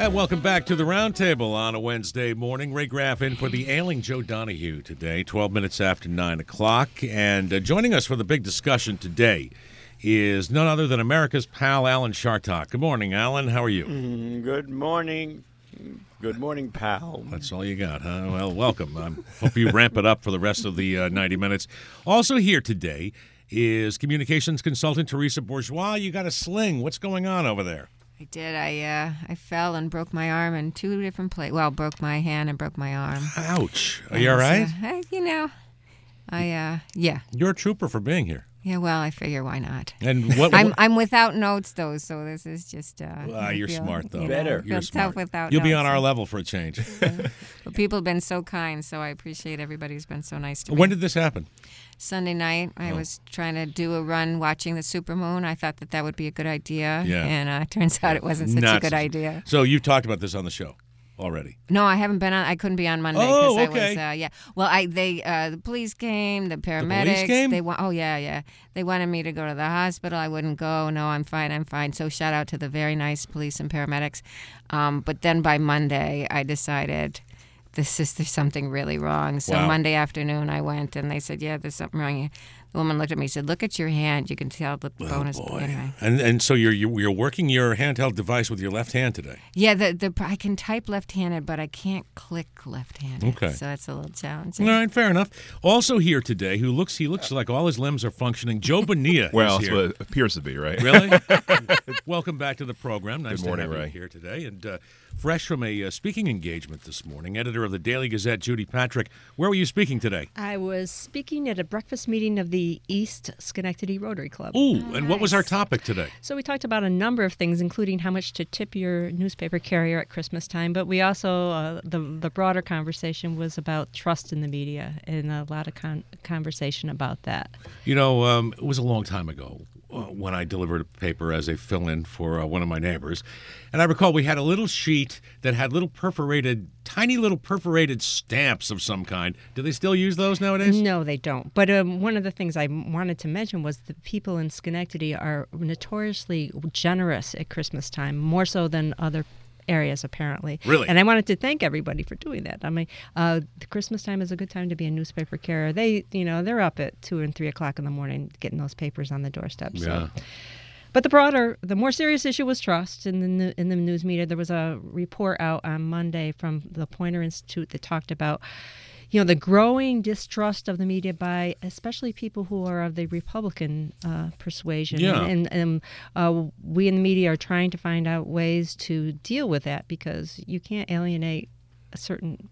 Welcome back to the Roundtable on a Wednesday morning. Ray Graff in for the ailing Joe Donahue today, 12 minutes after 9 o'clock. And joining us for the big discussion today is none other than America's pal, Alan Chartock. Good morning, Alan. How are you? Good morning. Good morning, pal. That's all you got, huh? Well, welcome. I hope you ramp it up for the rest of the 90 minutes. Also here today is communications consultant Teresa Bourgeois. You got a sling. What's going on over there? I did. I fell and broke my arm in two different places. Well, broke my hand and broke my arm. Ouch. Are you all right? Yeah. You're a trooper for being here. Yeah, well, I figure why not. And what? I'm without notes though, so this is just. You're smart though. Better. You're smart. Tough without. You'll notes. be on our level for a change. But people have been so kind, so I appreciate everybody who's been so nice to me. When did this happen? Sunday night, I was trying to do a run watching the supermoon. I thought that would be a good idea, and it turns out it wasn't such a good idea. So you talked about this on the show already? No, I haven't been on. I couldn't be on Monday because I was. Well, the police came, the paramedics. The police came? They wanted me to go to the hospital. I wouldn't go. No, I'm fine. So shout out to the very nice police and paramedics. But then by Monday, I decided there's something really wrong. So Monday afternoon, I went and they said, yeah, there's something wrong. The woman looked at me and said, look at your hand. You can tell the bone is. Anyway. And so you're working your handheld device with your left hand today? Yeah, I can type left-handed, but I can't click left-handed. Okay. So that's a little challenging. All right, fair enough. Also here today, he looks like all his limbs are functioning. Joe Bonilla well, is that's here. what it appears to be, right? Really? Welcome back to the program. Nice Good morning, to have Ray. you here today. And fresh from a speaking engagement this morning, editor of the Daily Gazette, Judy Patrick. Where were you speaking today? I was speaking at a breakfast meeting of the East Schenectady Rotary Club. Ooh, and what was our topic today? So we talked about a number of things, including how much to tip your newspaper carrier at Christmas time. But we also, the broader conversation was about trust in the media, and a lot of conversation about that. You know, it was a long time ago when I delivered a paper as a fill-in for one of my neighbors. And I recall we had a little sheet that had tiny little perforated stamps of some kind. Do they still use those nowadays? No, they don't. But one of the things I wanted to mention was the people in Schenectady are notoriously generous at Christmas time, more so than other areas, apparently. Really? And I wanted to thank everybody for doing that. I mean, the Christmas time is a good time to be a newspaper carrier. They're up at 2 and 3 o'clock in the morning getting those papers on the doorstep. So. Yeah. But the more serious issue was trust in the news media. There was a report out on Monday from the Poynter Institute that talked about, the growing distrust of the media by especially people who are of the Republican persuasion. Yeah. And we in the media are trying to find out ways to deal with that because you can't alienate a certain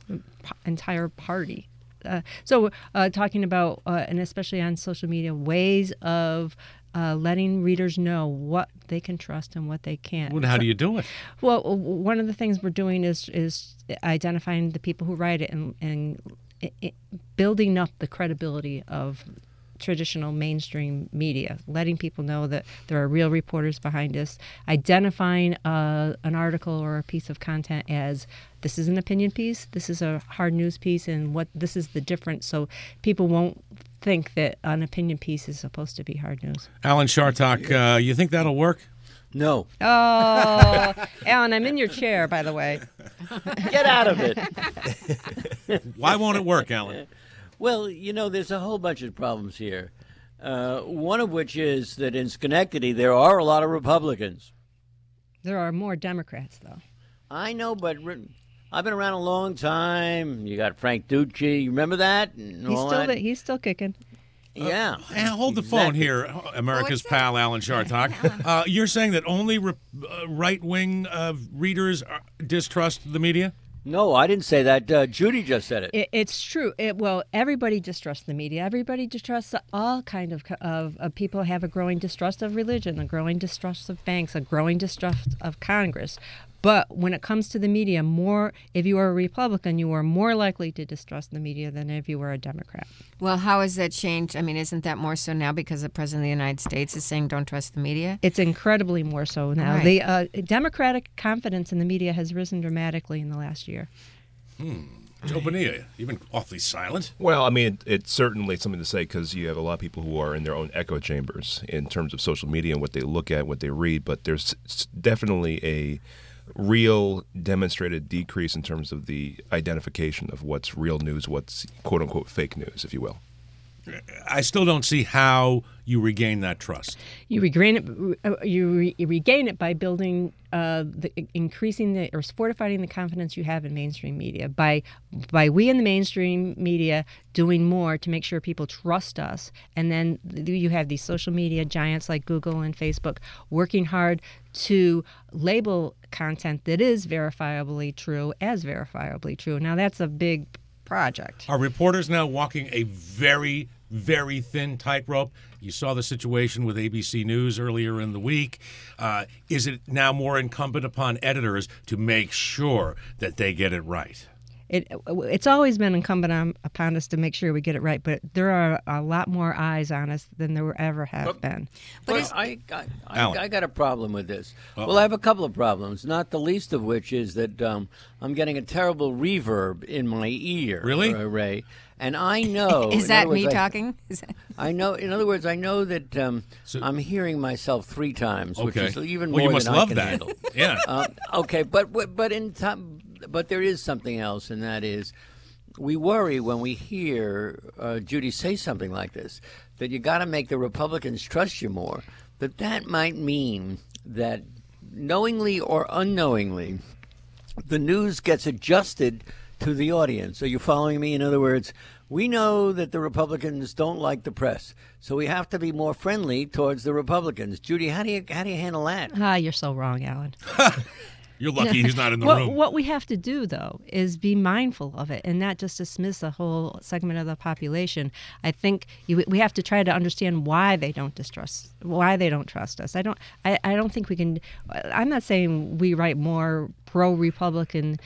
entire party. So talking about, and especially on social media, ways of letting readers know what they can trust and what they can't. Well, how do you do it? Well, one of the things we're doing is identifying the people who write it and building up the credibility of traditional mainstream media, letting people know that there are real reporters behind us, identifying an article or a piece of content as this is an opinion piece, this is a hard news piece, and what this is the difference, so people won't think that an opinion piece is supposed to be hard news. Alan Chartock, you think that'll work? No. Oh, Alan, I'm in your chair, by the way. Get out of it. Why won't it work, Alan? Well, there's a whole bunch of problems here. One of which is that in Schenectady, there are a lot of Republicans. There are more Democrats, though. I know, but I've been around a long time. You got Frank Ducci. You remember that? He's still kicking. Yeah. Hold the phone here, America's pal, Alan Chartock. You're saying that only right-wing readers distrust the media? No, I didn't say that. Judy just said it. It's true. Everybody distrusts the media. Everybody distrusts all kind of people. Have a growing distrust of religion, a growing distrust of banks, a growing distrust of Congress. But when it comes to the media, if you are a Republican, you are more likely to distrust the media than if you were a Democrat. Well, how has that changed? I mean, isn't that more so now because the President of the United States is saying don't trust the media? It's incredibly more so now. Right. The Democratic confidence in the media has risen dramatically in the last year. Joe Bonilla, you've been awfully silent. Well, I mean, it's certainly something to say because you have a lot of people who are in their own echo chambers in terms of social media and what they look at, what they read. But there's definitely real demonstrated decrease in terms of the identification of what's real news, what's quote-unquote fake news, if you will. I still don't see how you regain that trust. You regain it. You regain it by building, increasing or fortifying the confidence you have in mainstream media. By we in the mainstream media doing more to make sure people trust us, and then you have these social media giants like Google and Facebook working hard to label content that is verifiably true as verifiably true. Now that's a big project. Are reporters now walking a very, very thin tightrope? You saw the situation with ABC News earlier in the week. Is it now more incumbent upon editors to make sure that they get it right? It's always been incumbent upon us to make sure we get it right, but there are a lot more eyes on us than there ever have been. But I got a problem with this. Well, I have a couple of problems, not the least of which is that I'm getting a terrible reverb in my ear. Really? Ray. And I know... Is that me talking? I know. In other words, I know that I'm hearing myself 3 times, which is even more you must than love I can that. handle. Yeah. Okay, but there is something else, and that is we worry when we hear Judy say something like this, that you got to make the Republicans trust you more, that might mean that knowingly or unknowingly, the news gets adjusted to the audience. Are you following me? In other words, we know that the Republicans don't like the press, so we have to be more friendly towards the Republicans. Judy, how do you handle that? You're so wrong, Alan. You're lucky he's not in the room. What we have to do, though, is be mindful of it and not just dismiss a whole segment of the population. I think we have to try to understand why they don't trust us. I don't think we can. I'm not saying we write more pro-Republican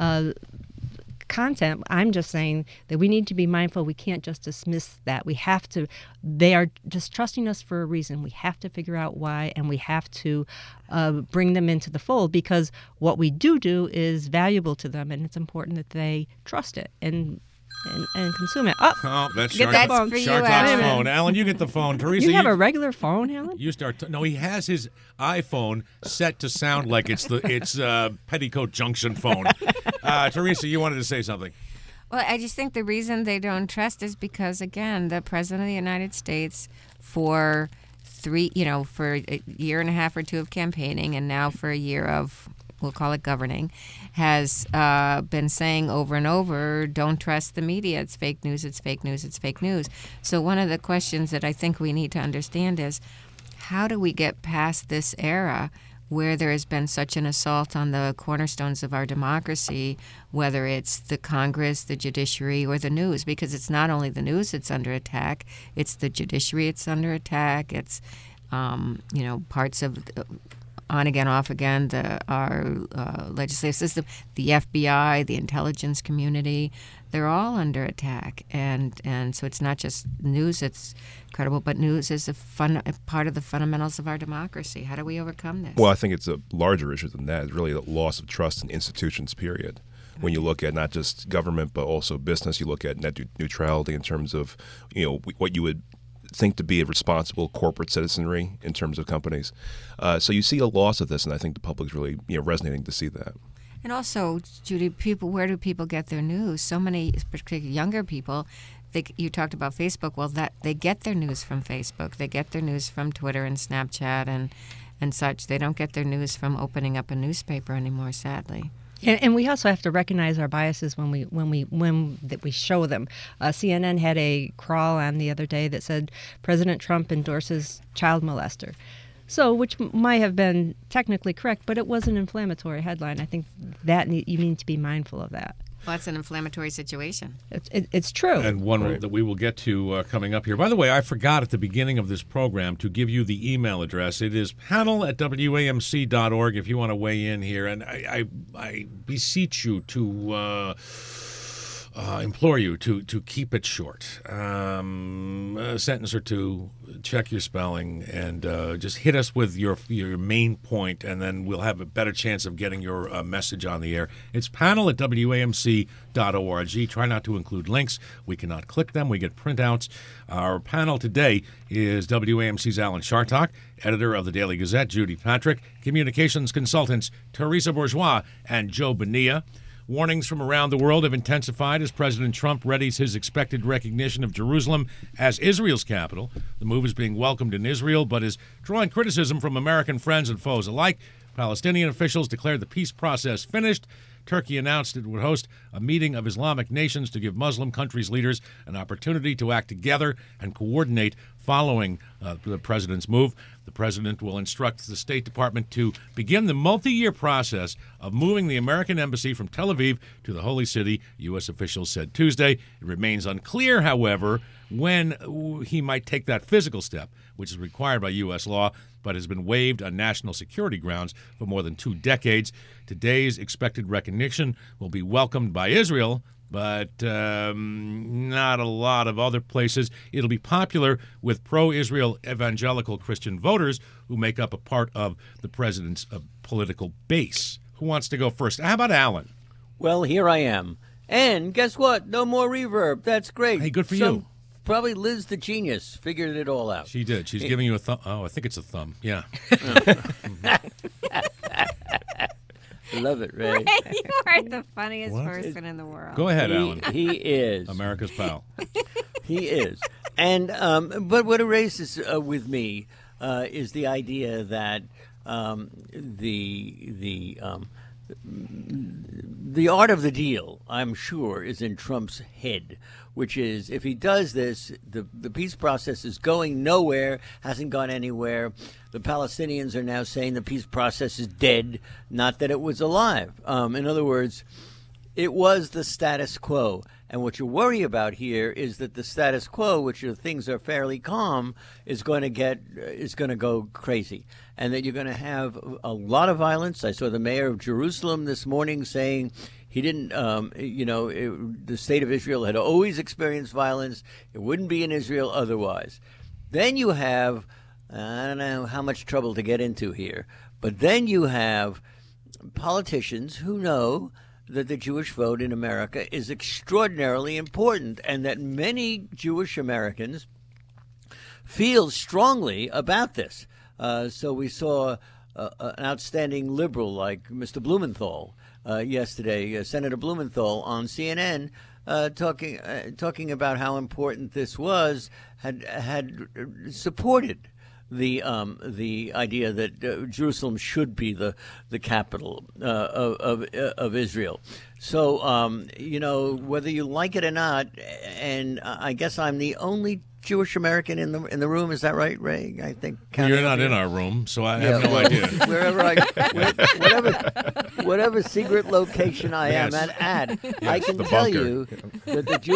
content. I'm just saying that we need to be mindful. We can't just dismiss that. We have to. They are just trusting us for a reason. We have to figure out why, and we have to bring them into the fold, because what we do is valuable to them, and it's important that they trust it and consume it. Oh, that's Get Shark that for you, Talk's Alan. phone. Alan, you get the phone. Teresa, You have a regular phone, Alan? You start. No, he has his iPhone set to sound like it's Petticoat Junction phone. Teresa, you wanted to say something. Well, I just think the reason they don't trust is because, again, the President of the United States, for for a year and a half or 2 of campaigning, and now for a year of, we'll call it governing, has been saying over and over, don't trust the media. It's fake news, it's fake news, it's fake news. So one of the questions that I think we need to understand is, how do we get past this era where there has been such an assault on the cornerstones of our democracy, whether it's the Congress, the judiciary, or the news? Because it's not only the news that's under attack, it's the judiciary that's under attack, it's parts of on again, off again, our legislative system, the FBI, the intelligence community, they're all under attack. And so it's not just news that's credible, but news is a part of the fundamentals of our democracy. How do we overcome this? Well, I think it's a larger issue than that. It's really the loss of trust in institutions, period. When you look at not just government, but also business, you look at net neutrality in terms of, what you would think to be a responsible corporate citizenry in terms of companies. So you see a loss of this, and I think the public's really resonating to see that. And also, Judy, where do people get their news? So many, particularly younger people, you talked about Facebook. Well, they get their news from Facebook. They get their news from Twitter and Snapchat and such. They don't get their news from opening up a newspaper anymore, sadly. And we also have to recognize our biases when we show them. CNN had a crawl on the other day that said President Trump endorses child molester. So, which might have been technically correct, but it was an inflammatory headline. I think that you need to be mindful of that. Well, that's an inflammatory situation. It's true. And one that we will get to coming up here. By the way, I forgot at the beginning of this program to give you the email address. It is panel@wamc.org if you want to weigh in here. And I beseech you to implore you to keep it short. A sentence or two, check your spelling, and just hit us with your main point, and then we'll have a better chance of getting your message on the air. It's panel@wamc.org. Try not to include links. We cannot click them. We get printouts. Our panel today is WAMC's Alan Chartock, editor of the Daily Gazette, Judy Patrick, communications consultants Teresa Bourgeois and Joe Bonilla. Warnings from around the world have intensified as President Trump readies his expected recognition of Jerusalem as Israel's capital. The move is being welcomed in Israel, but is drawing criticism from American friends and foes alike. Palestinian officials declared the peace process finished. Turkey announced it would host a meeting of Islamic nations to give Muslim countries' leaders an opportunity to act together and coordinate following the president's move. The president will instruct the State Department to begin the multi-year process of moving the American embassy from Tel Aviv to the Holy City, U.S. officials said Tuesday. It remains unclear, however, when he might take that physical step, which is required by U.S. law, but has been waived on national security grounds for more than 2 decades. Today's expected recognition will be welcomed by Israel, but not a lot of other places. It'll be popular with pro-Israel evangelical Christian voters who make up a part of the president's political base. Who wants to go first? How about Alan? Well, here I am. And guess what? No more reverb. That's great. Hey, good for you. Probably Liz the genius figured it all out. She did. She's giving you a thumb. Oh, I think it's a thumb. Yeah. Love it, Ray. Ray, you are the funniest person in the world. Go ahead, Alan. He is. America's pal. He is. And but what erases with me is the idea that the art of the deal, I'm sure, is in Trump's head, which is if he does this, the peace process is going nowhere, hasn't gone anywhere. The Palestinians are now saying the peace process is dead, not that it was alive. In other words, it was the status quo. And what you worry about here is that the status quo, which things are fairly calm, is going to go crazy, and that you're going to have a lot of violence. I saw the mayor of Jerusalem this morning saying he didn't, the state of Israel had always experienced violence. It wouldn't be in Israel otherwise. Then you have, I don't know how much trouble to get into here, but then you have politicians who know that the Jewish vote in America is extraordinarily important, and that many Jewish Americans feel strongly about this. So we saw an outstanding liberal like Mr. Blumenthal yesterday, Senator Blumenthal on CNN, talking about how important this was, had supported the idea that Jerusalem should be the capital of Israel. So whether you like it or not, and I guess I'm the only Jewish American in the room. Is that right, Ray? I think you're not in our room, so I have no idea. Whatever secret location I am at, I can tell you that the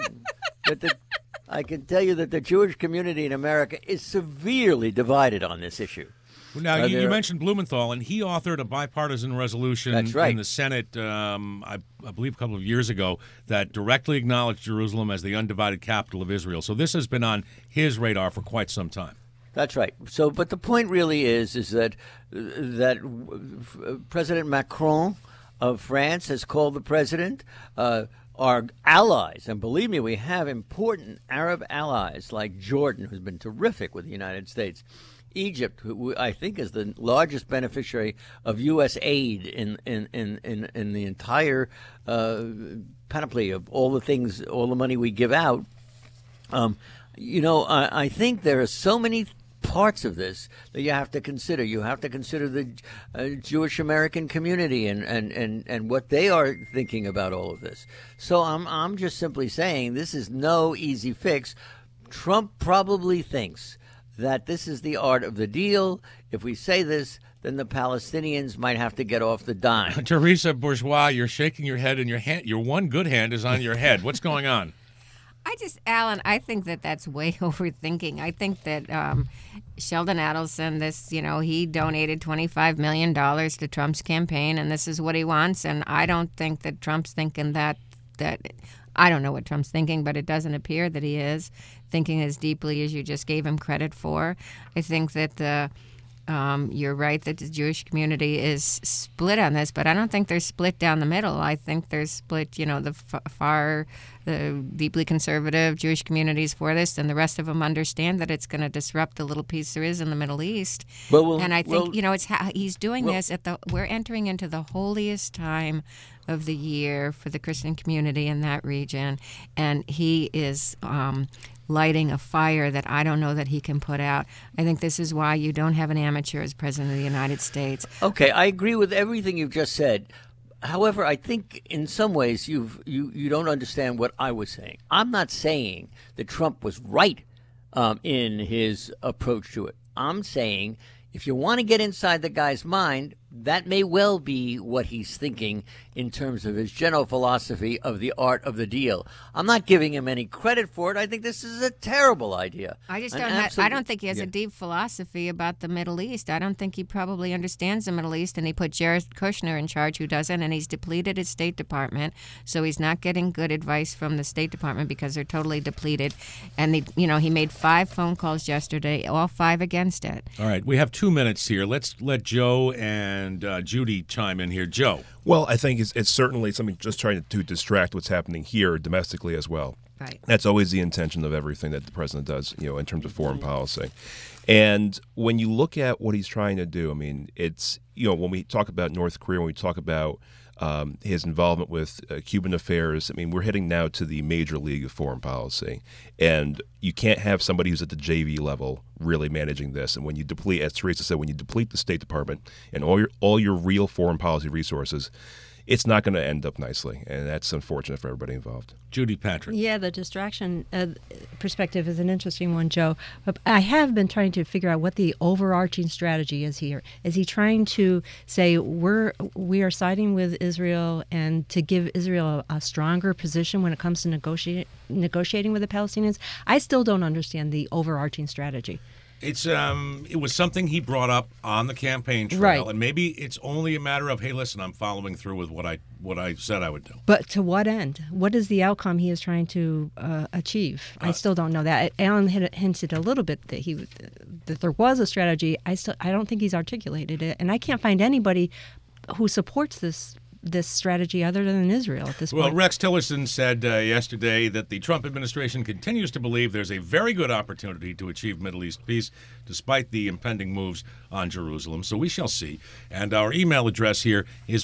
Jewish community in America is severely divided on this issue. Now, you mentioned Blumenthal, and he authored a bipartisan resolution in the Senate, I believe a couple of years ago, that directly acknowledged Jerusalem as the undivided capital of Israel. So this has been on his radar for quite some time. That's right. So, but the point really is that President Macron of France has called the president. Our allies, and believe me, we have important Arab allies like Jordan, who's been terrific with the United States, Egypt, who I think is the largest beneficiary of U.S. aid in the entire panoply of all the things, all the money we give out. I think there are so many parts of this that you have to consider. You have to consider the Jewish American community and what they are thinking about all of this. So I'm just simply saying this is no easy fix. Trump probably thinks that this is the art of the deal. If we say this, then the Palestinians might have to get off the dime. Teresa Bourgeois, you're shaking your head, and your one good hand is on your head. What's going on? Alan, I think that's way overthinking. I think that Sheldon Adelson, he donated $25 million to Trump's campaign, and this is what he wants. And I don't think that Trump's thinking that that I don't know what Trump's thinking, but it doesn't appear that he is thinking as deeply as you just gave him credit for. I think that you're right that the Jewish community is split on this, but I don't think they're split down the middle. I think they're split, the deeply conservative Jewish communities for this, and the rest of them understand that it's going to disrupt the little piece there is in the Middle East. And I think, it's how he's doing this we're entering into the holiest time of the year for the Christian community in that region, and he is lighting a fire that I don't know that he can put out. I think this is why you don't have an amateur as president of the United States. Okay, I agree with everything you've just said. However, I think in some ways you don't understand what I was saying. I'm not saying that Trump was right in his approach to it. I'm saying if you want to get inside the guy's mind, that may well be what he's thinking in terms of his general philosophy of the art of the deal. I'm not giving him any credit for it. I think this is a terrible idea. I don't think he has a deep philosophy about the Middle East. I don't think he probably understands the Middle East, and he put Jared Kushner in charge, who doesn't, and he's depleted his State Department, so he's not getting good advice from the State Department because they're totally depleted. And he made 5 phone calls yesterday, all 5 against it. All right, we have 2 minutes here. Let's let Joe and Judy chime in here. Joe. Well, I think it's certainly something just trying to distract what's happening here domestically as well. Right. That's always the intention of everything that the president does, in terms of foreign policy. And when you look at what he's trying to do, I mean, it's, when we talk about North Korea, when we talk about his involvement with Cuban affairs, I mean, we're heading now to the major league of foreign policy. And you can't have somebody who's at the JV level really managing this. And when you deplete, as Teresa said, when you deplete the State Department and all your real foreign policy resources, it's not going to end up nicely. And that's unfortunate for everybody involved. Judy Patrick. Yeah, the distraction perspective is an interesting one, Joe. But I have been trying to figure out what the overarching strategy is here. Is he trying to say we are siding with Israel and to give Israel a stronger position when it comes to negotiating with the Palestinians? I still don't understand the overarching strategy. It was something he brought up on the campaign trail, right. And maybe it's only a matter of, hey, listen, I'm following through with what I said I would do. But to what end? What is the outcome he is trying to achieve? I still don't know that. Alan hinted a little bit that there was a strategy. I don't think he's articulated it, and I can't find anybody who supports this strategy other than Israel at this point. Well, Rex Tillerson said yesterday that the Trump administration continues to believe there's a very good opportunity to achieve Middle East peace despite the impending moves on Jerusalem. So we shall see. And our email address here is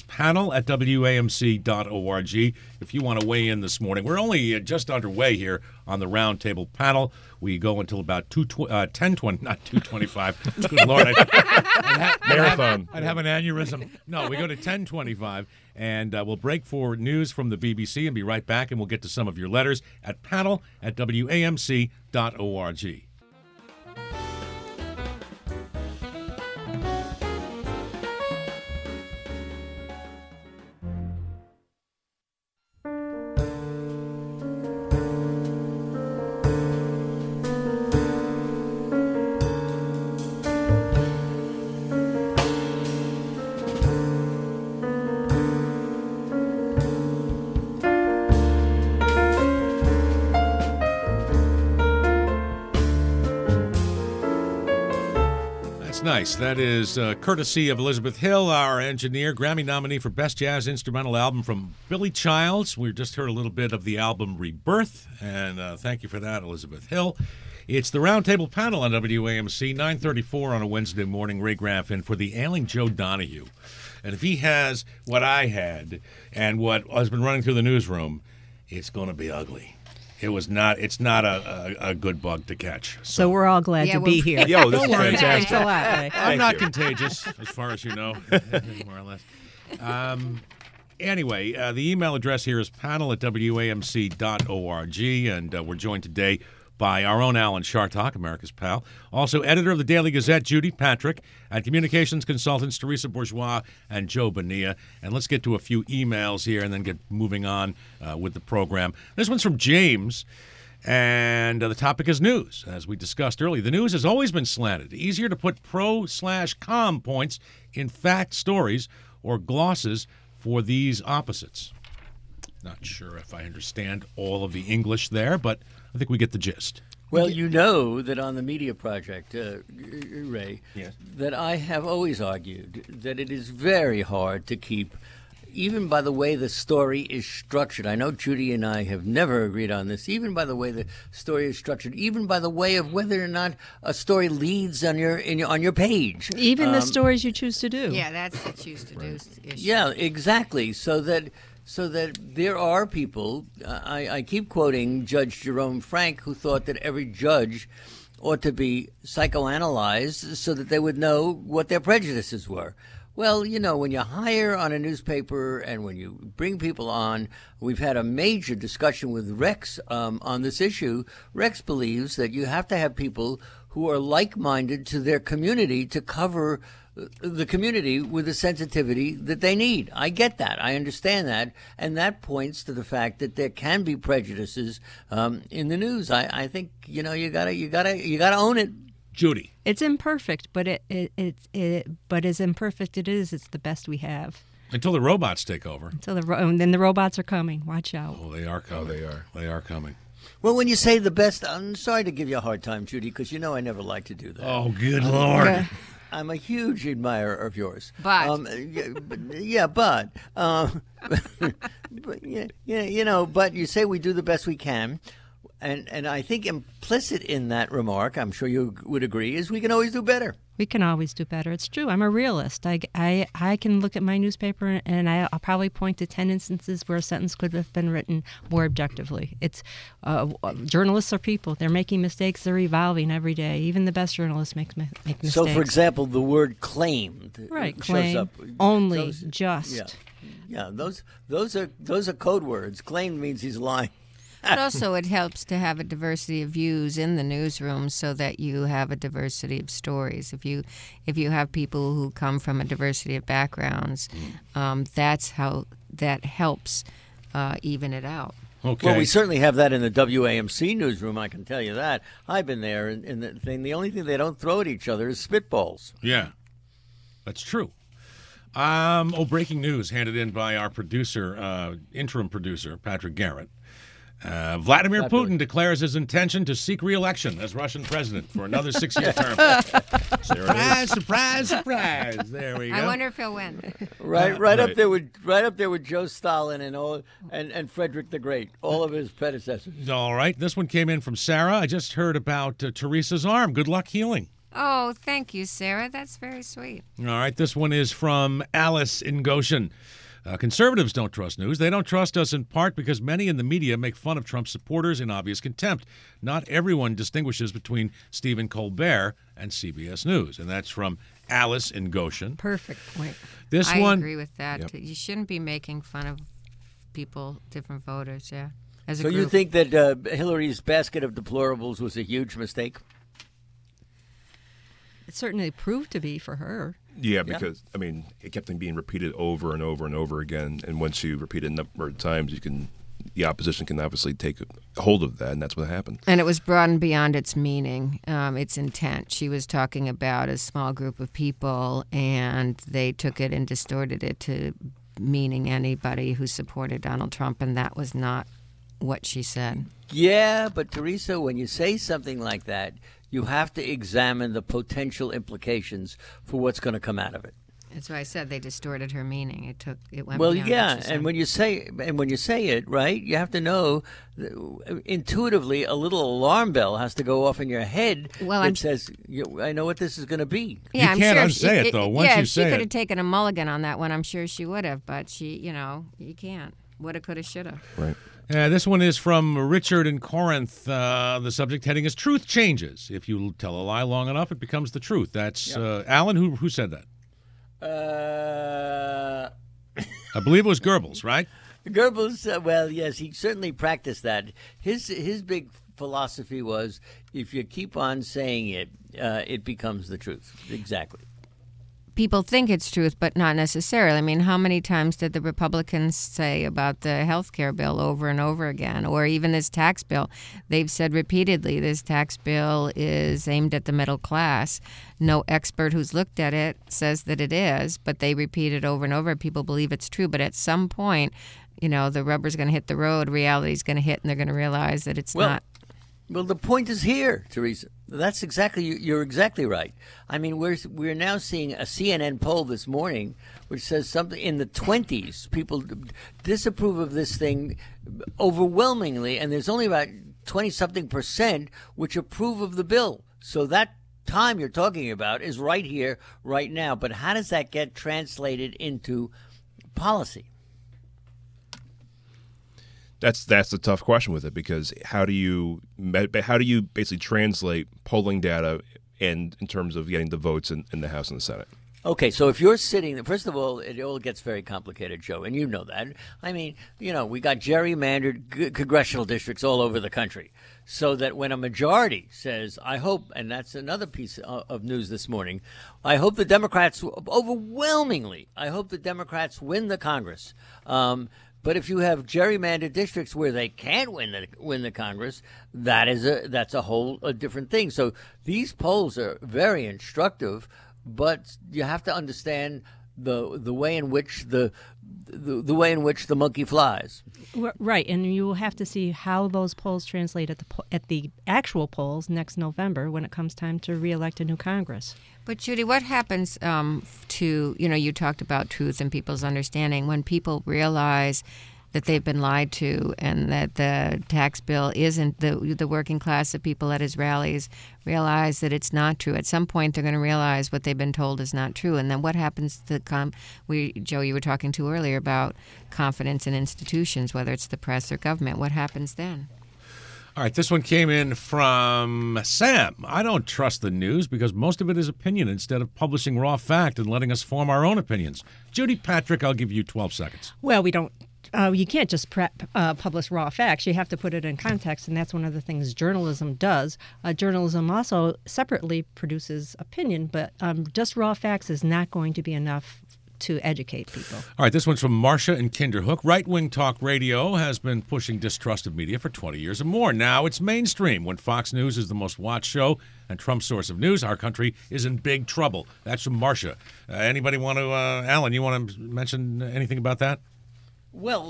panel@wamc.org if you want to weigh in this morning. We're only just underway here on the Roundtable panel. We go until about 10:20, not 2:25. Good Lord. Marathon. I'd have an aneurysm. No, we go to 10:25, and we'll break for news from the BBC and be right back, and we'll get to some of your letters at panel@wamc.org. Nice. That is courtesy of Elizabeth Hill, our engineer, Grammy nominee for Best Jazz Instrumental Album from Billy Childs. We just heard a little bit of the album Rebirth, and thank you for that, Elizabeth Hill. It's the Roundtable panel on WAMC, 9:34 on a Wednesday morning. Ray Graff in for the ailing Joe Donahue. And if he has what I had and what has been running through the newsroom, it's going to be ugly. It's not a good bug to catch. So we're all glad to be here. Yo, this is fantastic. Thanks a lot, Ray. I'm not contagious, as far as you know, more or less. Anyway, the email address here is panel@wamc.org, and we're joined today by our own Alan Chartock, America's pal. Also, editor of the Daily Gazette, Judy Patrick, and communications consultants, Teresa Bourgeois and Joe Bonilla. And let's get to a few emails here and then get moving on with the program. This one's from James, and the topic is news. As we discussed earlier, the news has always been slanted. Easier to put pro/com points in fact stories or glosses for these opposites. Not sure if I understand all of the English there, but I think we get the gist. Well, you know that on the Media Project, Ray, Yes. that I have always argued that it is very hard to keep, even by the way the story is structured. I know Judy and I have never agreed on this. Even by the way the story is structured, even by the way of whether or not a story leads on your page. Even the stories you choose to do. Yeah, that's the choose to do issue. Yeah, exactly. So that there are people, I keep quoting Judge Jerome Frank, who thought that every judge ought to be psychoanalyzed so that they would know what their prejudices were. Well, you know, when you hire on a newspaper and when you bring people on, we've had a major discussion with Rex on this issue. Rex believes that you have to have people who are like-minded to their community to cover the community with the sensitivity that they need. I get that. I understand that. And that points to the fact that there can be prejudices in the news. I think, you know, you gotta own it. Judy. It's imperfect, but but as imperfect it is, it's the best we have. Until the robots take over. And then the robots are coming. Watch out. Oh, they are coming. Oh, they are. They are coming. Well, when you say the best, I'm sorry to give you a hard time, Judy, because you know I never like to do that. Oh, good Lord. I'm a huge admirer of yours. But. But you say we do the best we can. And I think implicit in that remark, I'm sure you would agree, is we can always do better. We can always do better. It's true. I'm a realist. I can look at my newspaper and I'll probably point to 10 instances where a sentence could have been written more objectively. It's journalists are people. They're making mistakes. They're evolving every day. Even the best journalists make mistakes. So, for example, the word claimed right, shows claim, up. only, just. Yeah. Those are code words. Claimed means he's lying. But also it helps to have a diversity of views in the newsroom so that you have a diversity of stories. If you have people who come from a diversity of backgrounds, that's how that helps even it out. Okay. Well, we certainly have that in the WAMC newsroom, I can tell you that. I've been there, and the only thing they don't throw at each other is spitballs. Yeah, that's true. Breaking news handed in by our producer, interim producer, Patrick Garrett. Vladimir Putin declares his intention to seek re-election as Russian president for another 6-year term. Surprise, surprise, surprise! There we go. I wonder if he'll win. Right up there with Joe Stalin and Frederick the Great, all of his predecessors. All right, this one came in from Sarah. I just heard about Teresa's arm. Good luck healing. Oh, thank you, Sarah. That's very sweet. All right, this one is from Alice in Goshen. Conservatives don't trust news. They don't trust us in part because many in the media make fun of Trump supporters in obvious contempt. Not everyone distinguishes between Stephen Colbert and CBS News. And that's from Alice in Goshen. Perfect point. I agree with that. Yep. You shouldn't be making fun of people, different voters, yeah. As a group. You think that Hillary's basket of deplorables was a huge mistake? It certainly proved to be for her. Yeah, because, I mean, it kept on being repeated over and over and over again. And once you repeat it a number of times, the opposition can obviously take hold of that, and that's what happened. And it was broadened beyond its meaning, its intent. She was talking about a small group of people, and they took it and distorted it to meaning anybody who supported Donald Trump, and that was not what she said. Yeah, but Teresa, when you say something like that, you have to examine the potential implications for what's going to come out of it. That's why I said they distorted her meaning. It went well, beyond yeah, what she said. and when you say it, right, you have to know intuitively a little alarm bell has to go off in your head that says, "I know what this is going to be." Yeah, you can't unsay it though. Once you if say she could have taken a mulligan on that one, I'm sure she would have. But she, you can't. Woulda, coulda, shoulda. Right. This one is from Richard in Corinth. The subject heading is "Truth Changes. If you tell a lie long enough, it becomes the truth." That's Alan. Who said that? I believe it was Goebbels, right? Goebbels. Well, yes, he certainly practiced that. His big philosophy was, if you keep on saying it, it becomes the truth. Exactly. People think it's truth, but not necessarily. I mean, how many times did the Republicans say about the health care bill over and over again, or even this tax bill? They've said repeatedly this tax bill is aimed at the middle class. No expert who's looked at it says that it is, but they repeat it over and over. People believe it's true, but at some point, the rubber's going to hit the road, reality's going to hit, and they're going to realize that it's not. Well, the point is here, Teresa. That's you're exactly right. I mean, we're now seeing a CNN poll this morning which says something in the 20s. People disapprove of this thing overwhelmingly, and there's only about 20-something% which approve of the bill. So that time you're talking about is right here, right now. But how does that get translated into policy? That's a tough question with it, because how do you basically translate polling data and in terms of getting the votes in the House and the Senate? Okay, so if you're sitting, first of all, it all gets very complicated, Joe, and you know that. I mean, we got gerrymandered congressional districts all over the country, so that when a majority says, I hope, and that's another piece of news this morning, I hope the Democrats, overwhelmingly, I hope the Democrats win the Congress. But if you have gerrymandered districts where they can't win the Congress, that's a whole different thing. So these polls are very instructive, but you have to understand the way in which the way in which the monkey flies. Right, and you will have to see how those polls translate at the actual polls next November when it comes time to reelect a new Congress. But Judy, what happens to you talked about truth and people's understanding when people realize that they've been lied to and that the tax bill isn't the working class of people at his rallies realize that it's not true. At some point, they're going to realize what they've been told is not true. And then what happens to Joe, you were talking to earlier about confidence in institutions, whether it's the press or government. What happens then? All right, this one came in from Sam. I don't trust the news because most of it is opinion instead of publishing raw fact and letting us form our own opinions. Judy Patrick, I'll give you 12 seconds. Well, we don't. You can't just publish raw facts. You have to put it in context, and that's one of the things journalism does. Journalism also separately produces opinion, but just raw facts is not going to be enough to educate people. All right, this one's from Marcia in Kinderhook. Right-wing talk radio has been pushing distrust of media for 20 years or more. Now it's mainstream. When Fox News is the most watched show and Trump's source of news, our country is in big trouble. That's from Marcia. Anybody want to, Alan, you want to mention anything about that? Well,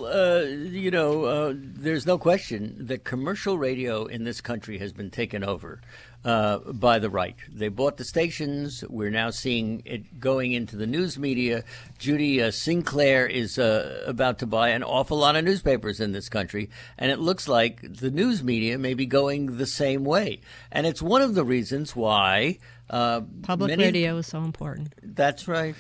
there's no question that commercial radio in this country has been taken over by the right. They bought the stations. We're now seeing it going into the news media. Judy Sinclair is about to buy an awful lot of newspapers in this country, and it looks like the news media may be going the same way. And it's one of the reasons why public radio is so important. That's right.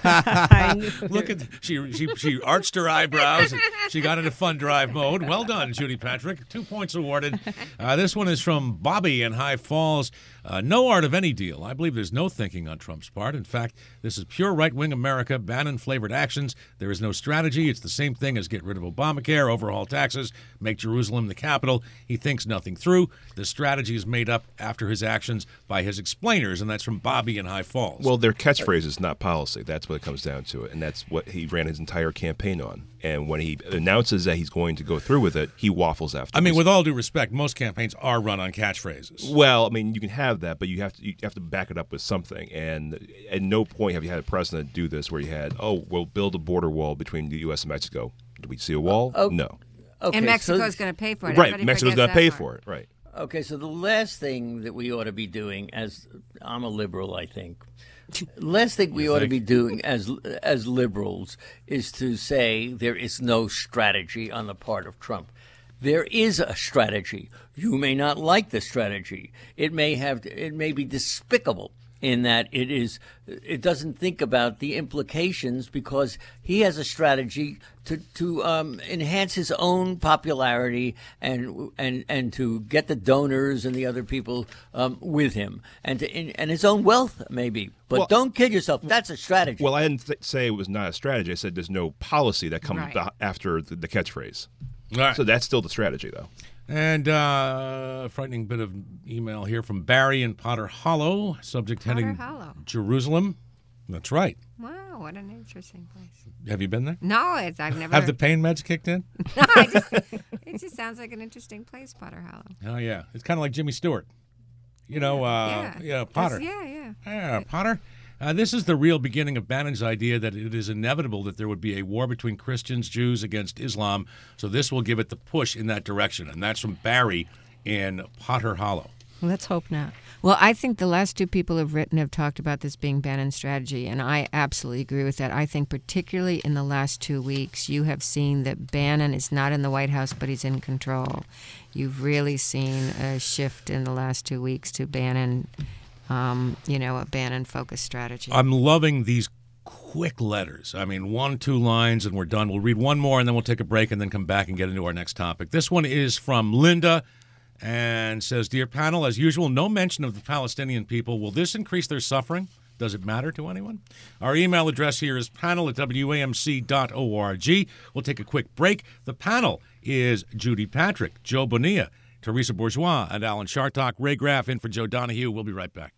Look at she arched her eyebrows. And she got into fun drive mode. Well done, Judy Patrick. 2 points awarded. This one is from Bobby in High Falls. No art of any deal. I believe there's no thinking on Trump's part. In fact, this is pure right-wing America, Bannon-flavored actions. There is no strategy. It's the same thing as get rid of Obamacare, overhaul taxes, make Jerusalem the capital. He thinks nothing through. The strategy is made up after his actions by his explainers, and that's from Bobby in High Falls. Well, they're catchphrases, not policy. That's what it comes down to, and that's what he ran his entire campaign on. And when he announces that he's going to go through with it, he waffles after. I mean, with all due respect, most campaigns are run on catchphrases. Well, I mean, you can have that, but you have to back it up with something. And at no point have you had a president do this where you had, we'll build a border wall between the U.S. and Mexico. Do we see a wall? No. Okay, and Mexico's going to pay for it. Right, Mexico's going to pay for it. Right. Okay, so the last thing that we ought to be doing, as I'm a liberal, I think. Last thing we ought to be doing as liberals is to say there is no strategy on the part of Trump. There is a strategy. You may not like the strategy. It may be despicable in that it doesn't think about the implications because he has a strategy to enhance his own popularity and to get the donors and the other people with him and his own wealth maybe. But don't kid yourself. That's a strategy. Well, I didn't say it was not a strategy. I said there's no policy that comes after the catchphrase. Right. So that's still the strategy, though. And a frightening bit of email here from Barry in Potter Hollow. Subject heading Jerusalem. That's right. Wow, what an interesting place. Have you been there? No, I've never. Have the pain meds kicked in? No, it just sounds like an interesting place, Potter Hollow. Oh, yeah. It's kind of like Jimmy Stewart. You know, Potter. Yeah, Yeah, Potter. This is the real beginning of Bannon's idea that it is inevitable that there would be a war between Christians, Jews against Islam, so this will give it the push in that direction. And that's from Barry in Potter Hollow. Let's hope not. Well, I think the last two people who've written have talked about this being Bannon's strategy, and I absolutely agree with that. I think particularly in the last 2 weeks, you have seen that Bannon is not in the White House, but he's in control. You've really seen a shift in the last 2 weeks to Bannon, a Bannon-focused strategy. I'm loving these quick letters. I mean, 1-2 lines and we're done. We'll read one more and then we'll take a break and then come back and get into our next topic. This one is from Linda and says, Dear panel, as usual, no mention of the Palestinian people. Will this increase their suffering? Does it matter to anyone? Our email address here is panel@wamc.org. We'll take a quick break. The panel is Judy Patrick, Joe Bonilla, Teresa Bourgeois, and Alan Chartock. Ray Graff in for Joe Donahue. We'll be right back.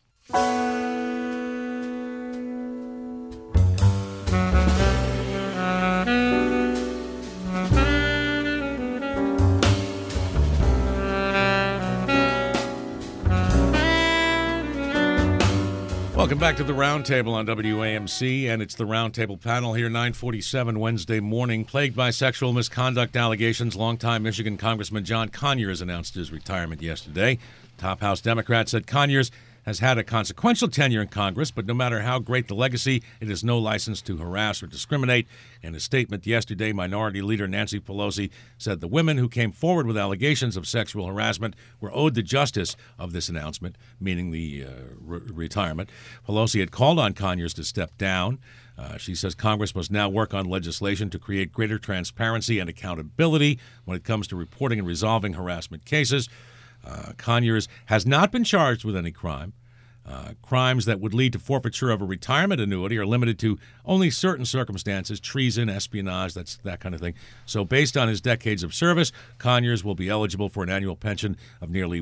Welcome back to the Roundtable on WAMC, and it's the Roundtable panel here, 9:47 Wednesday morning. Plagued by sexual misconduct allegations, longtime Michigan Congressman John Conyers announced his retirement yesterday. Top House Democrat said Conyers has had a consequential tenure in Congress, but no matter how great the legacy, it is no license to harass or discriminate. In a statement yesterday, Minority Leader Nancy Pelosi said the women who came forward with allegations of sexual harassment were owed the justice of this announcement, meaning the retirement. Pelosi had called on Conyers to step down. She says Congress must now work on legislation to create greater transparency and accountability when it comes to reporting and resolving harassment cases. Conyers has not been charged with any crime. Crimes that would lead to forfeiture of a retirement annuity are limited to only certain circumstances, treason, espionage, that kind of thing. So based on his decades of service, Conyers will be eligible for an annual pension of nearly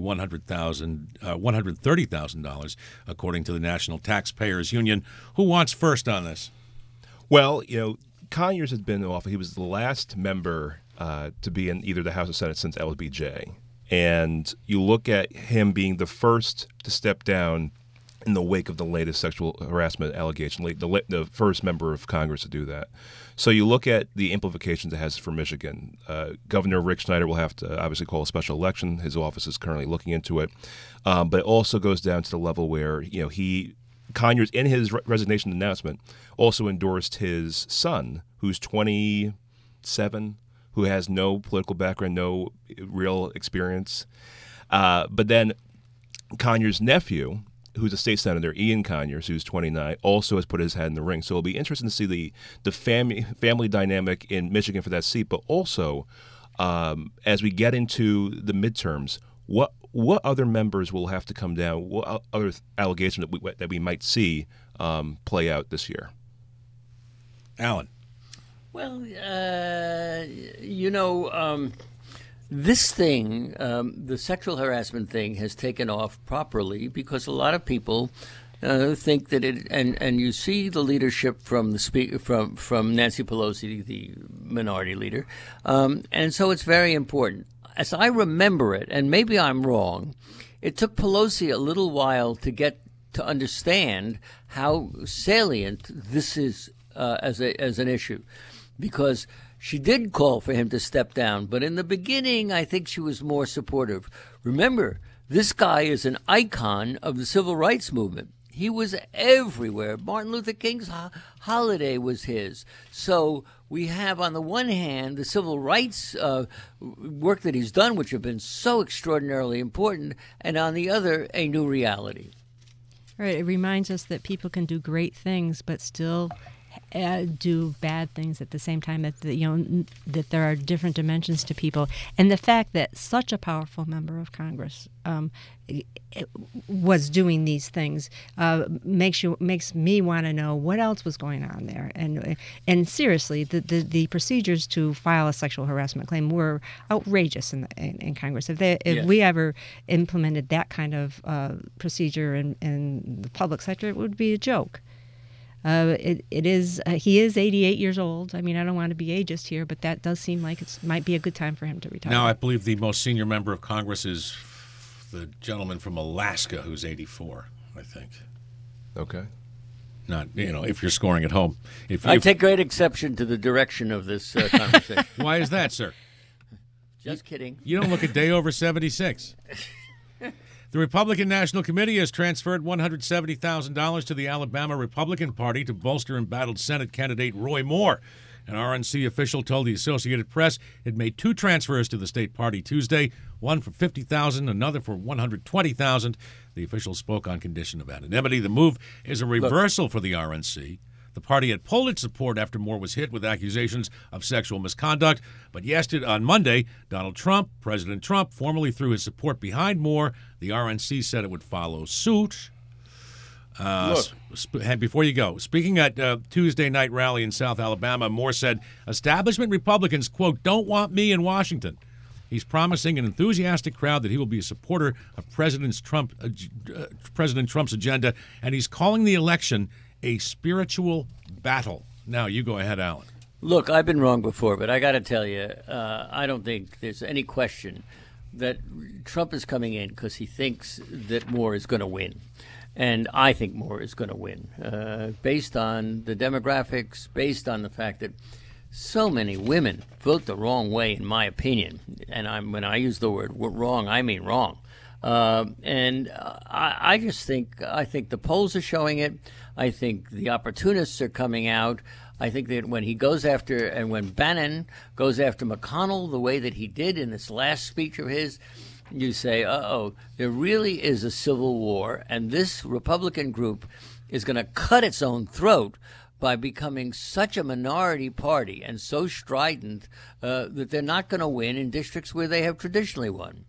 $130,000, according to the National Taxpayers Union. Who wants first on this? Well, Conyers has been in office. He was the last member to be in either the House or Senate since LBJ. And you look at him being the first to step down in the wake of the latest sexual harassment allegation, the first member of Congress to do that. So you look at the implications it has for Michigan. Governor Rick Snyder will have to obviously call a special election. His office is currently looking into it. But it also goes down to the level where, Conyers, in his resignation announcement, also endorsed his son, who's 27, who has no political background, no real experience. But then Conyers' nephew, who's a state senator, Ian Conyers, who's 29, also has put his hat in the ring. So it'll be interesting to see the family dynamic in Michigan for that seat, but also as we get into the midterms, what other members will have to come down, what other allegations that we might see play out this year? Alan. Well, this thing, the sexual harassment thing, has taken off properly because a lot of people think that it, and you see the leadership from from Nancy Pelosi, the minority leader, and so it's very important. As I remember it, and maybe I'm wrong, it took Pelosi a little while to understand how salient this is as an issue. Because she did call for him to step down, but in the beginning, I think she was more supportive. Remember, this guy is an icon of the civil rights movement. He was everywhere. Martin Luther King's holiday was his. So we have, on the one hand, the civil rights work that he's done, which have been so extraordinarily important, and on the other, a new reality. Right. It reminds us that people can do great things, but still do bad things at the same time. That that there are different dimensions to people, and the fact that such a powerful member of Congress was doing these things makes me want to know what else was going on there. And seriously, the procedures to file a sexual harassment claim were outrageous in Congress. If we ever implemented that kind of procedure in the public sector, it would be a joke. He is 88 years old. I mean, I don't want to be ageist here, but that does seem like it might be a good time for him to retire. Now, I believe the most senior member of Congress is the gentleman from Alaska who's 84, I think. Okay. Not, if you're scoring at home. I take great exception to the direction of this conversation. Why is that, sir? Just kidding. You don't look a day over 76. The Republican National Committee has transferred $170,000 to the Alabama Republican Party to bolster embattled Senate candidate Roy Moore. An RNC official told the Associated Press it made 2 transfers to the state party Tuesday, one for $50,000, another for $120,000. The official spoke on condition of anonymity. The move is a reversal for the RNC. The party had pulled its support after Moore was hit with accusations of sexual misconduct. But yesterday, on Monday, President Trump, formally threw his support behind Moore. The RNC said it would follow suit. Before you go, speaking at Tuesday night rally in South Alabama, Moore said, establishment Republicans, quote, don't want me in Washington. He's promising an enthusiastic crowd that he will be a supporter of President Trump's agenda, and he's calling the election a spiritual battle. Now, you go ahead, Alan. Look, I've been wrong before, but I got to tell you, I don't think there's any question that Trump is coming in because he thinks that Moore is going to win. And I think Moore is going to win, based on the demographics, based on the fact that so many women vote the wrong way, in my opinion. And when I use the word wrong, I mean wrong. I think the polls are showing it. I think the opportunists are coming out. I think that when he goes after, and when Bannon goes after McConnell the way that he did in this last speech of his, you say, there really is a civil war, and this Republican group is going to cut its own throat by becoming such a minority party and so strident that they're not going to win in districts where they have traditionally won.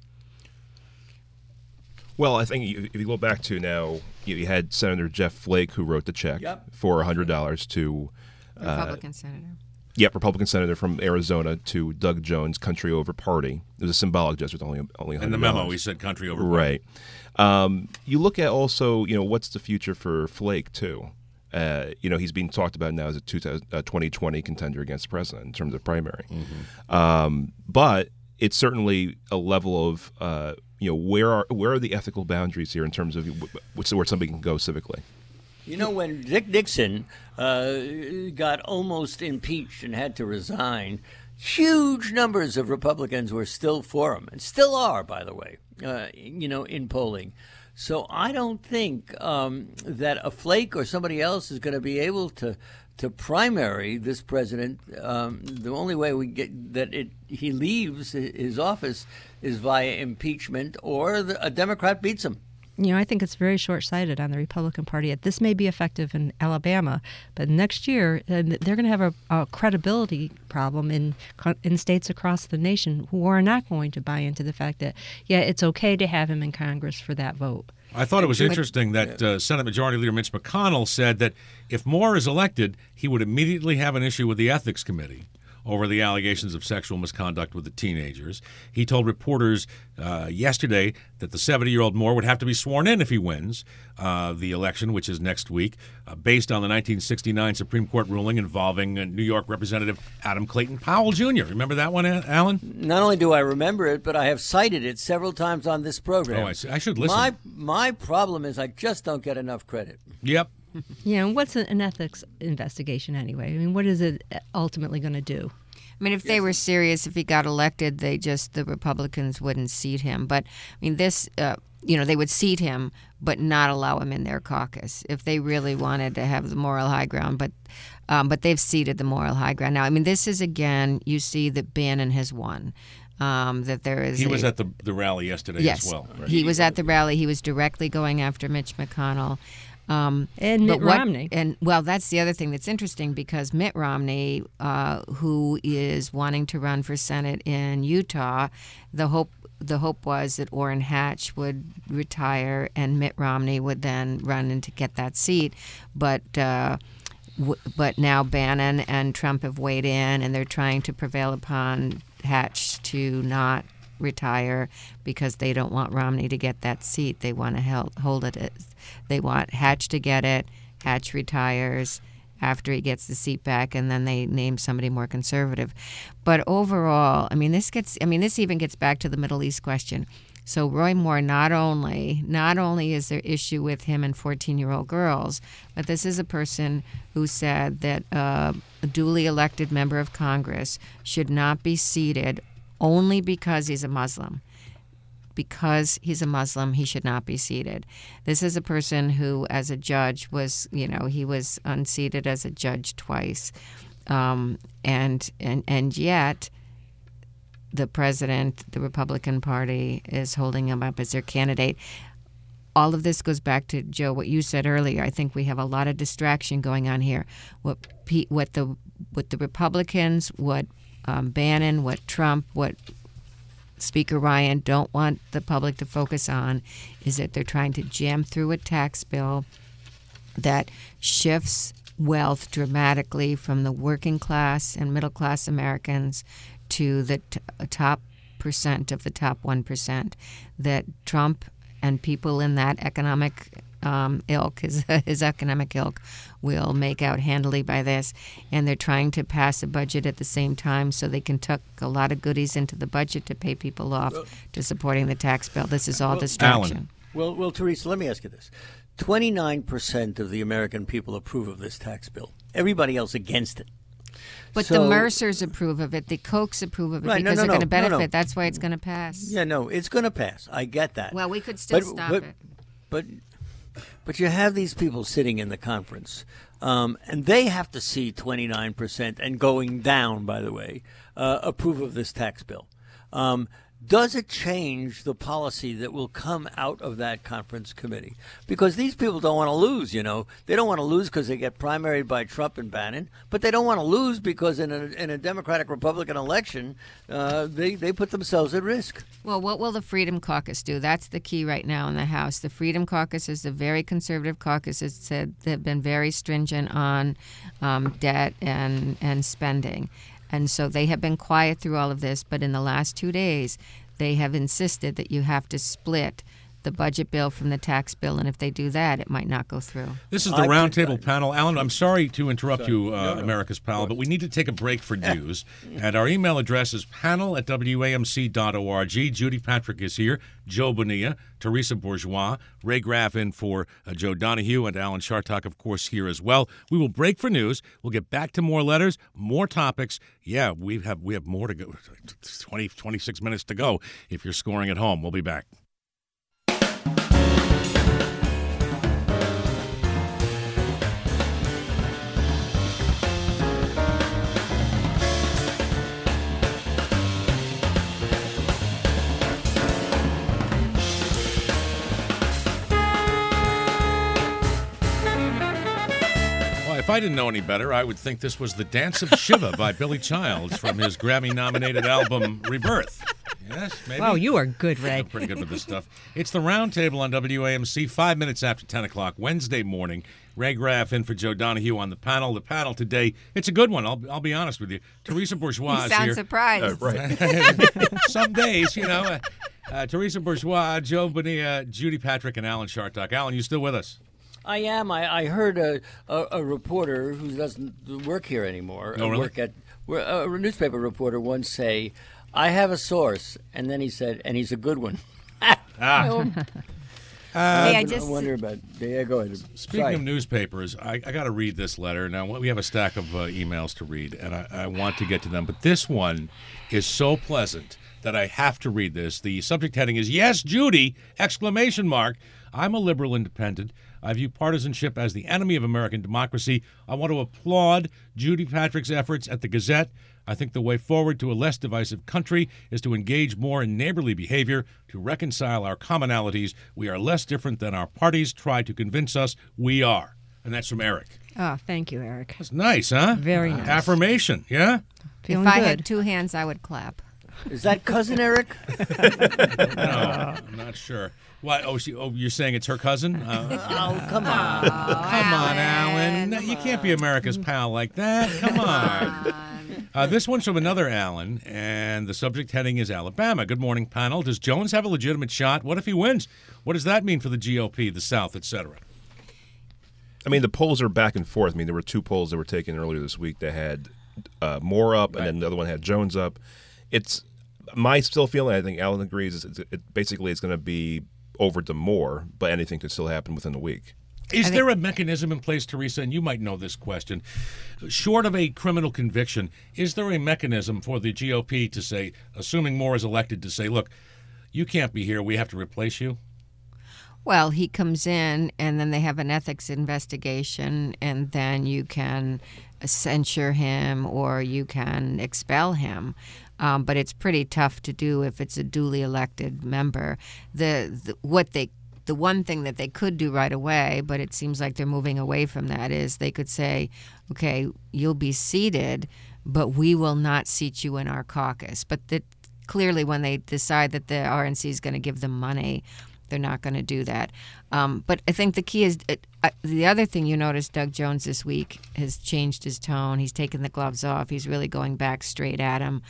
Well, I think if you go back to now, you had Senator Jeff Flake who wrote the check for $100 to Republican senator. Yep, Republican senator from Arizona to Doug Jones' Country Over Party. It was a symbolic gesture, only $100. In the memo, he said Country Over Party. Right. You look at also, what's the future for Flake too? He's being talked about now as a 2020 contender against the president in terms of primary. Mm-hmm. But it's certainly a level of where are the ethical boundaries here in terms of where somebody can go civically. When Dick Nixon got almost impeached and had to resign, huge numbers of Republicans were still for him, and still are, by the way, in polling. So I don't think that a Flake or somebody else is going to be able to primary this president. The only way we get that he leaves his office is via impeachment, or a Democrat beats him. I think it's very short-sighted on the Republican Party. This may be effective in Alabama, but next year they're going to have a credibility problem in states across the nation who are not going to buy into the fact that, it's okay to have him in Congress for that vote. I thought it was interesting that Senate Majority Leader Mitch McConnell said that if Moore is elected, he would immediately have an issue with the Ethics Committee over the allegations of sexual misconduct with the teenagers. He told reporters yesterday that the 70-year-old Moore would have to be sworn in if he wins the election, which is next week, based on the 1969 Supreme Court ruling involving New York Representative Adam Clayton Powell, Jr. Remember that one, Alan? Not only do I remember it, but I have cited it several times on this program. Oh, I see. I should listen. My problem is I just don't get enough credit. Yep. And what's an ethics investigation anyway? I mean, what is it ultimately going to do? I mean, if they were serious, if he got elected, the Republicans wouldn't seat him. But, I mean, they would seat him, but not allow him in their caucus if they really wanted to have the moral high ground. But they've ceded the moral high ground. Now, I mean, this is, again, you see that Bannon has won. That there is. He was at the rally yesterday as well. Right? He was at the rally. He was directly going after Mitch McConnell. And Mitt Romney. That's the other thing that's interesting, because Mitt Romney, who is wanting to run for Senate in Utah, the hope was that Orrin Hatch would retire and Mitt Romney would then run in to get that seat. But now Bannon and Trump have weighed in, and they're trying to prevail upon Hatch to not retire because they don't want Romney to get that seat. They want to hold it. They want Hatch to get it. Hatch retires after he gets the seat back, and then they name somebody more conservative. But overall, this even gets back to the Middle East question. So Roy Moore, not only is there issue with him and 14-year-old girls, but this is a person who said that a duly elected member of Congress should not be seated only because he's a Muslim. Because he's a Muslim, he should not be seated. This is a person who, as a judge, was, he was unseated as a judge twice. And yet the president, the Republican Party, is holding him up as their candidate. All of this goes back to, Joe, what you said earlier. I think we have a lot of distraction going on here. What the Republicans, what Bannon, what Trump, what Speaker Ryan don't want the public to focus on is that they're trying to jam through a tax bill that shifts wealth dramatically from the working class and middle class Americans to the top percent of the top 1%, that Trump and people in that economic ilk, his economic ilk, will make out handily by this. And they're trying to pass a budget at the same time so they can tuck a lot of goodies into the budget to pay people off to supporting the tax bill. This is all distraction. Alan. Well, Teresa, let me ask you this. 29% of the American people approve of this tax bill. Everybody else against it. But the Mercers approve of it. The Kochs approve of it because they're going to benefit. No. That's why it's going to pass. Yeah, no, it's going to pass. I get that. Well, we could still stop it. But you have these people sitting in the conference, and they have to see 29% and going down, by the way, approve of this tax bill. Does it change the policy that will come out of that conference committee? Because these people don't want to lose, They don't want to lose because they get primaried by Trump and Bannon, but they don't want to lose because in a Democratic-Republican election, they put themselves at risk. Well, what will the Freedom Caucus do? That's the key right now in the House. The Freedom Caucus is a very conservative caucus. It said they've been very stringent on debt and spending. And so they have been quiet through all of this, but in the last 2 days, they have insisted that you have to split the budget bill from the tax bill, and if they do that, it might not go through. This is the roundtable panel. Alan, I'm sorry to interrupt you, America's Pal, but we need to take a break for news. And our email address is panel@wamc.org. Judy Patrick is here, Joe Bonilla, Teresa Bourgeois, Ray Graff in for Joe Donahue, and Alan Chartock, of course, here as well. We will break for news. We'll get back to more letters, more topics. Yeah, we have more to go. 26 minutes to go if you're scoring at home. We'll be back. If I didn't know any better, I would think this was The Dance of Shiva by Billy Childs from his Grammy-nominated album Rebirth. Yes, maybe. Wow, you are good, Ray. I'm pretty good with this stuff. It's the Roundtable on WAMC, 5 minutes after 10 o'clock, Wednesday morning. Ray Graff in for Joe Donahue on the panel. The panel today, it's a good one, I'll be honest with you. Teresa Bourgeois is here. You sound surprised. Right. Some days, Teresa Bourgeois, Joe Bonilla, Judy Patrick, and Alan Chartock. Alan, you still with us? I am. I heard a reporter who doesn't work here anymore. Oh, really? A newspaper reporter once say, "I have a source," and then he said, "And he's a good one." I wonder about. Yeah, go ahead. Speaking of newspapers, I got to read this letter. Now, we have a stack of emails to read, and I want to get to them. But this one is so pleasant that I have to read this. The subject heading is, "Yes, Judy!" ! I'm a liberal independent. I view partisanship as the enemy of American democracy. I want to applaud Judy Patrick's efforts at the Gazette. I think the way forward to a less divisive country is to engage more in neighborly behavior, to reconcile our commonalities. We are less different than our parties try to convince us we are. And that's from Eric. Oh, thank you, Eric. That's nice, huh? Very nice. Affirmation, yeah? Feeling if I good. had two hands, I would clap. Is that cousin Eric? No, I'm not sure. What? Oh, you're saying it's her cousin? Oh, come on. Come on, Alan. No, you can't be America's pal like that. Come on. This one's from another Alan, and the subject heading is Alabama. Good morning, panel. Does Jones have a legitimate shot? What if he wins? What does that mean for the GOP, the South, etc.? I mean, the polls are back and forth. I mean, there were two polls that were taken earlier this week that had Moore up, and then the other one had Jones up. my still feeling, I think Alan agrees, is it basically it's going to be over to more, but anything could still happen within a week. Is there a mechanism in place, Teresa, and you might know this question, short of a criminal conviction, is there a mechanism for the GOP to say, assuming Moore is elected, to say, look, you can't be here, we have to replace you? Well, he comes in, and then they have an ethics investigation, and then you can censure him or you can expel him. But it's pretty tough to do if it's a duly elected member. The one thing that they could do right away, but it seems like they're moving away from that, is they could say, okay, you'll be seated, but we will not seat you in our caucus. But clearly when they decide that the RNC is going to give them money, they're not going to do that. But I think the key is the other thing you noticed, Doug Jones this week has changed his tone. He's taken the gloves off. He's really going back straight at him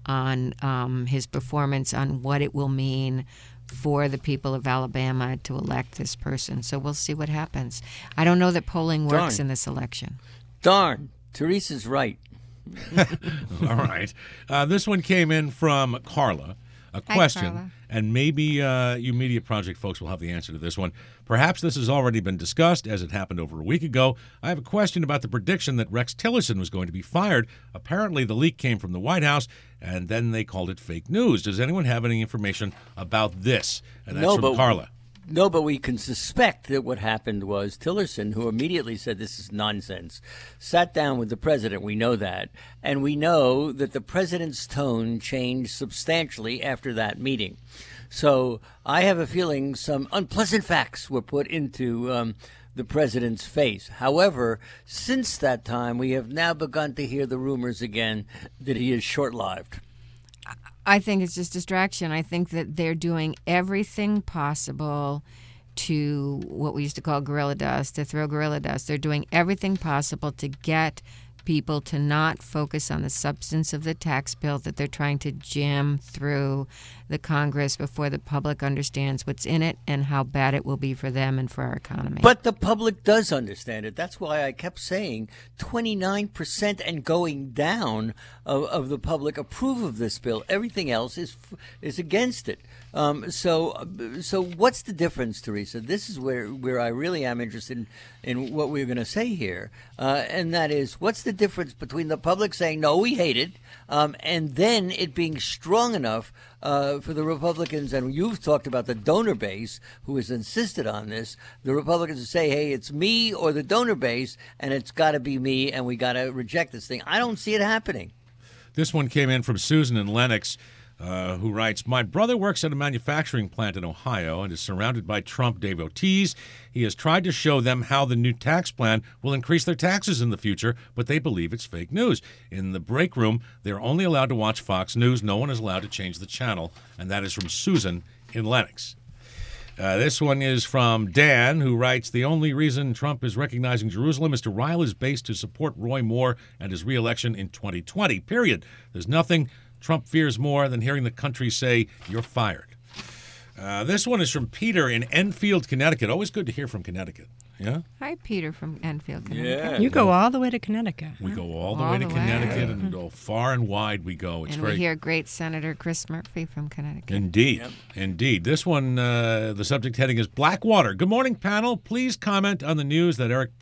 on his performance, on what it will mean for the people of Alabama to elect this person. So we'll see what happens. I don't know that polling works in this election. Darn, Teresa's right. All right. This one came in from Carla. A question, Hi, Carla. And maybe you Media Project folks will have the answer to this one. Perhaps this has already been discussed, as it happened over a week ago. I have a question about the prediction that Rex Tillerson was going to be fired. Apparently, the leak came from the White House, and then they called it fake news. Does anyone have any information about this? And that's from Carla. No, but we can suspect that what happened was Tillerson, who immediately said this is nonsense, sat down with the president. We know that. And we know that the president's tone changed substantially after that meeting. So I have a feeling some unpleasant facts were put into the president's face. However, since that time, we have now begun to hear the rumors again that he is short-lived. I think it's just distraction. I think that they're doing everything possible to what we used to call gorilla dust, to throw gorilla dust. They're doing everything possible to get people to not focus on the substance of the tax bill that they're trying to jam through the Congress before the public understands what's in it and how bad it will be for them and for our economy. But the public does understand it. That's why I kept saying 29% and going down of the public approve of this bill. Everything else is against it. So what's the difference, Teresa? This is where I really am interested in what we're going to say here, and that is, what's the difference between the public saying, no, we hate it, and then it being strong enough for the Republicans, and you've talked about the donor base who has insisted on this, the Republicans to say, hey, it's me or the donor base, and it's got to be me, and we got to reject this thing. I don't see it happening. This one came in from Susan in Lenox, who writes, my brother works at a manufacturing plant in Ohio and is surrounded by Trump devotees. He has tried to show them how the new tax plan will increase their taxes in the future, but they believe it's fake news. In the break room, they're only allowed to watch Fox News. No one is allowed to change the channel. And that is from Susan in Lenox. This one is from Dan, who writes, the only reason Trump is recognizing Jerusalem is to rile his base to support Roy Moore and his re-election in 2020, period. There's nothing Trump fears more than hearing the country say, you're fired. This one is from Peter in Enfield, Connecticut. Always good to hear from Connecticut. Yeah? Hi, Peter from Enfield, Connecticut. Yeah. You go all the way to Connecticut. We go all the way to Connecticut, and go far and wide we go. It's And very we hear great Senator Chris Murphy from Connecticut. Indeed. Yep. Indeed. This one, the subject heading is Blackwater. Good morning, panel. Please comment on the news that Eric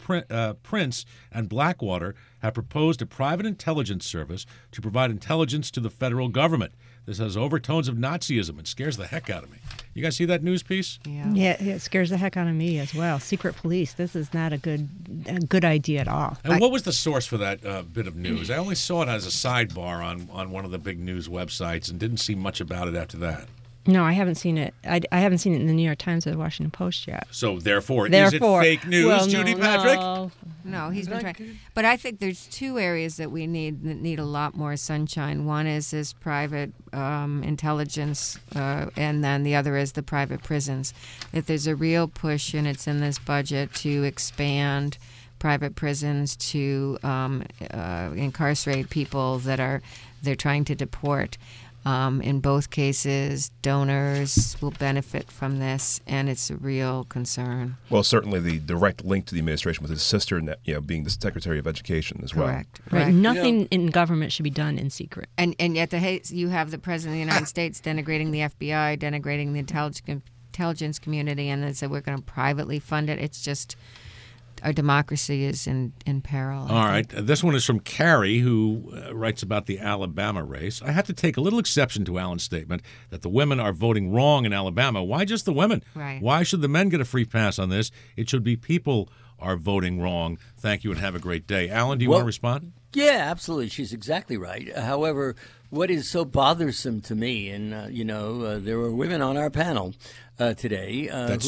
Prince and Blackwater have proposed a private intelligence service to provide intelligence to the federal government. This has overtones of Nazism. It scares the heck out of me. You guys see that news piece? Yeah, it scares the heck out of me as well. Secret police. This is not a good idea at all. And what was the source for that bit of news? I only saw it as a sidebar on one of the big news websites and didn't see much about it after that. No, I haven't seen it. I haven't seen it in the New York Times or the Washington Post yet. So therefore is it fake news, well, Judy no, Patrick? No, he's been trying. But I think there's two areas that we need a lot more sunshine. One is this private intelligence, and then the other is the private prisons. If there's a real push, and it's in this budget, to expand private prisons to incarcerate people that they're trying to deport. In both cases, donors will benefit from this, and it's a real concern. Well, certainly the direct link to the administration with his sister, being the Secretary of Education as well. Correct. Right. Nothing in government should be done in secret. And yet you have the President of the United States denigrating the FBI, denigrating the intelligence community, and then said we're going to privately fund it. It's just our democracy is in peril. All right. This one is from Carrie, who writes about the Alabama race. I have to take a little exception to Alan's statement that the women are voting wrong in Alabama. Why just the women? Right. Why should the men get a free pass on this? It should be people are voting wrong. Thank you and have a great day. Alan, do you want to respond? Yeah, absolutely. She's exactly right. However, what is so bothersome to me, and there were women on our panel today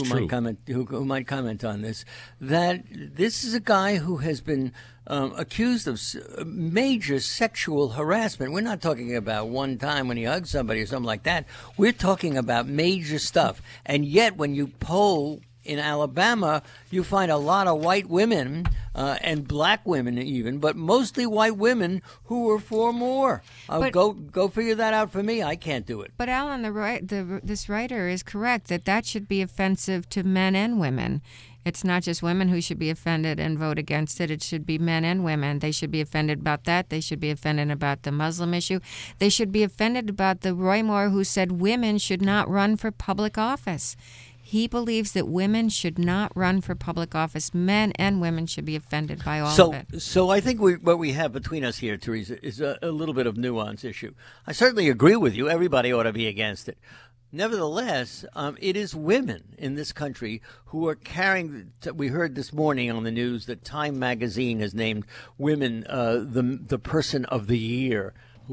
who might comment on this, that this is a guy who has been accused of major sexual harassment. We're not talking about one time when he hugged somebody or something like that. We're talking about major stuff. And yet, when you poll in Alabama, you find a lot of white women and black women even, but mostly white women who are for more. Go figure that out for me. I can't do it. But Alan, this writer is correct that should be offensive to men and women. It's not just women who should be offended and vote against it. It should be men and women. They should be offended about that. They should be offended about the Muslim issue. They should be offended about the Roy Moore who said women should not run for public office. He believes that women should not run for public office. Men and women should be offended by all of it. So I think what we have between us here, Teresa, is a little bit of nuance issue. I certainly agree with you. Everybody ought to be against it. Nevertheless, it is women in this country who are carrying. We heard this morning on the news that Time Magazine has named women the person of the year.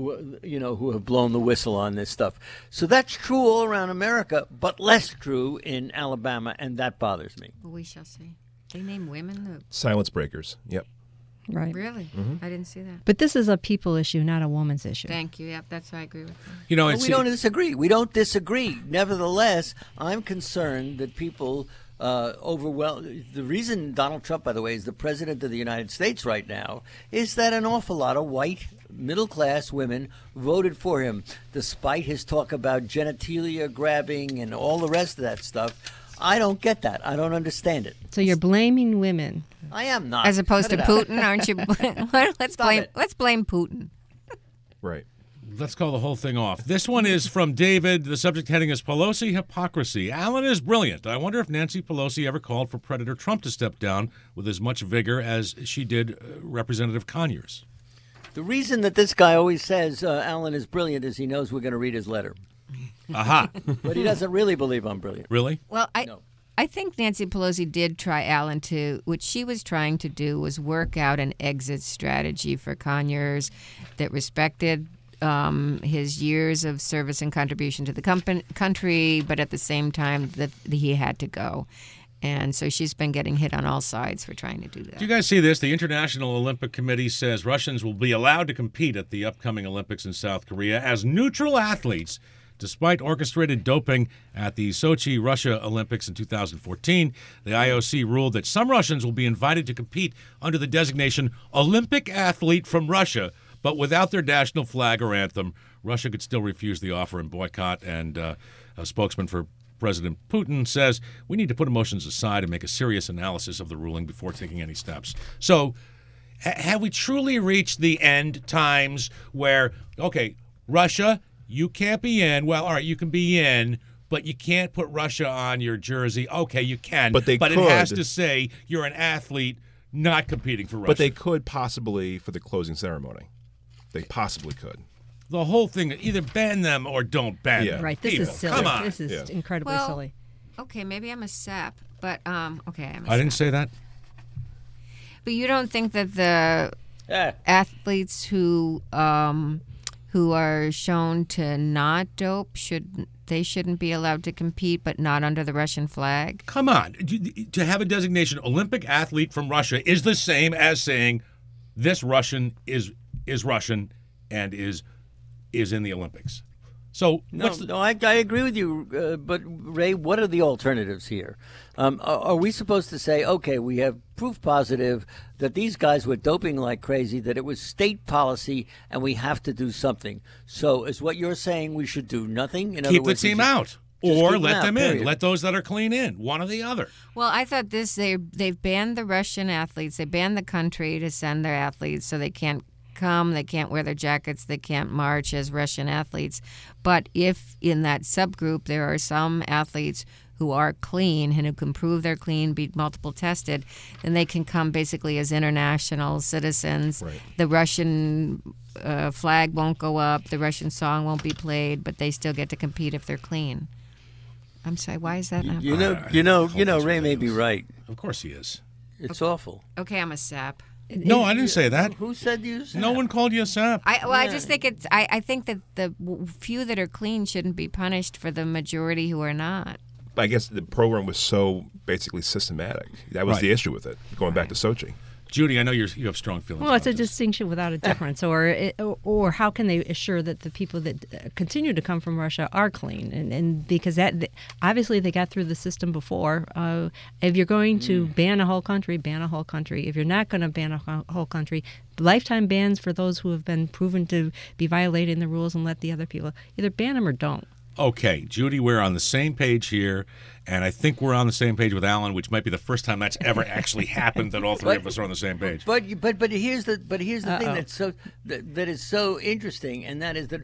Who have blown the whistle on this stuff. So that's true all around America, but less true in Alabama, and that bothers me. Well, we shall see. They name women Silence breakers. Yep. Right. Really? I didn't see that. But this is a people issue, not a woman's issue. Thank you. Yep, that's what I agree with. We don't disagree. We don't disagree. Nevertheless, I'm concerned that people overwhelm. The reason Donald Trump, by the way, is the president of the United States right now is that an awful lot of white middle-class women voted for him, despite his talk about genitalia grabbing and all the rest of that stuff. I don't get that. I don't understand it. So you're blaming women. I am not. As opposed to Putin, aren't you? Let's blame Putin. Right. Let's call the whole thing off. This one is from David. The subject heading is Pelosi Hypocrisy. Alan is brilliant. I wonder if Nancy Pelosi ever called for Predator Trump to step down with as much vigor as she did Representative Conyers. The reason that this guy always says Alan is brilliant is he knows we're going to read his letter. Aha. But he doesn't really believe I'm brilliant. Really? Well, I think Nancy Pelosi did try Alan to. What she was trying to do was work out an exit strategy for Conyers that respected his years of service and contribution to the country, but at the same time that he had to go. And so she's been getting hit on all sides for trying to do that. Do you guys see this? The International Olympic Committee says Russians will be allowed to compete at the upcoming Olympics in South Korea as neutral athletes, despite orchestrated doping at the Sochi, Russia Olympics in 2014. The IOC ruled that some Russians will be invited to compete under the designation Olympic athlete from Russia, but without their national flag or anthem. Russia could still refuse the offer and boycott, and a spokesman for President Putin says we need to put emotions aside and make a serious analysis of the ruling before taking any steps. So have we truly reached the end times where, okay, Russia, you can't be in. Well, all right, you can be in, but you can't put Russia on your jersey. Okay, you can. But it has to say you're an athlete not competing for Russia. But they could possibly for the closing ceremony. They possibly could. The whole thing, either ban them or don't ban them. Right, this is silly. Come on. This is incredibly silly. Okay, maybe I'm a sap, but okay, I'm a I didn't say that. But you don't think that the athletes who are shown to not dope shouldn't be allowed to compete, but not under the Russian flag? Come on. To have a designation Olympic athlete from Russia is the same as saying this Russian is Russian and is in the Olympics. So I agree with you. But Ray, what are the alternatives here? Are we supposed to say, okay, we have proof positive that these guys were doping like crazy, that it was state policy, and we have to do something? So is what you're saying we should do nothing? In keep other words, the team out. Or let them in. Let those that are clean in. One or the other. Well, I thought they've banned the Russian athletes. They banned the country to send their athletes, so they can't come, they can't wear their jackets, they can't march as Russian athletes. But if in that subgroup there are some athletes who are clean and who can prove they're clean, be multiple tested, then they can come basically as international citizens. Right. The Russian flag won't go up, the Russian song won't be played, but they still get to compete if they're clean. I'm sorry, why is that not? You know, Ray may be right. Of course he is. It's awful. Okay, I'm a sap. No, I didn't say that. Who said you said? No one called you a sap. I just think it's. I think that the few that are clean shouldn't be punished for the majority who are not. I guess the program was so basically systematic. That was Right. the issue with it. Going back to Sochi. Judy, I know you have strong feelings. Well, it's a about this. distinction without a difference, or how can they assure that the people that continue to come from Russia are clean? And because that obviously they got through the system before. If you're going to ban a whole country, ban a whole country. If you're not going to ban a whole country, lifetime bans for those who have been proven to be violating the rules, and let the other people either ban them or don't. Okay, Judy, we're on the same page here, and I think we're on the same page with Alan, which might be the first time that's ever actually happened that all three of us are on the same page. But here's the thing that is so interesting, and that is that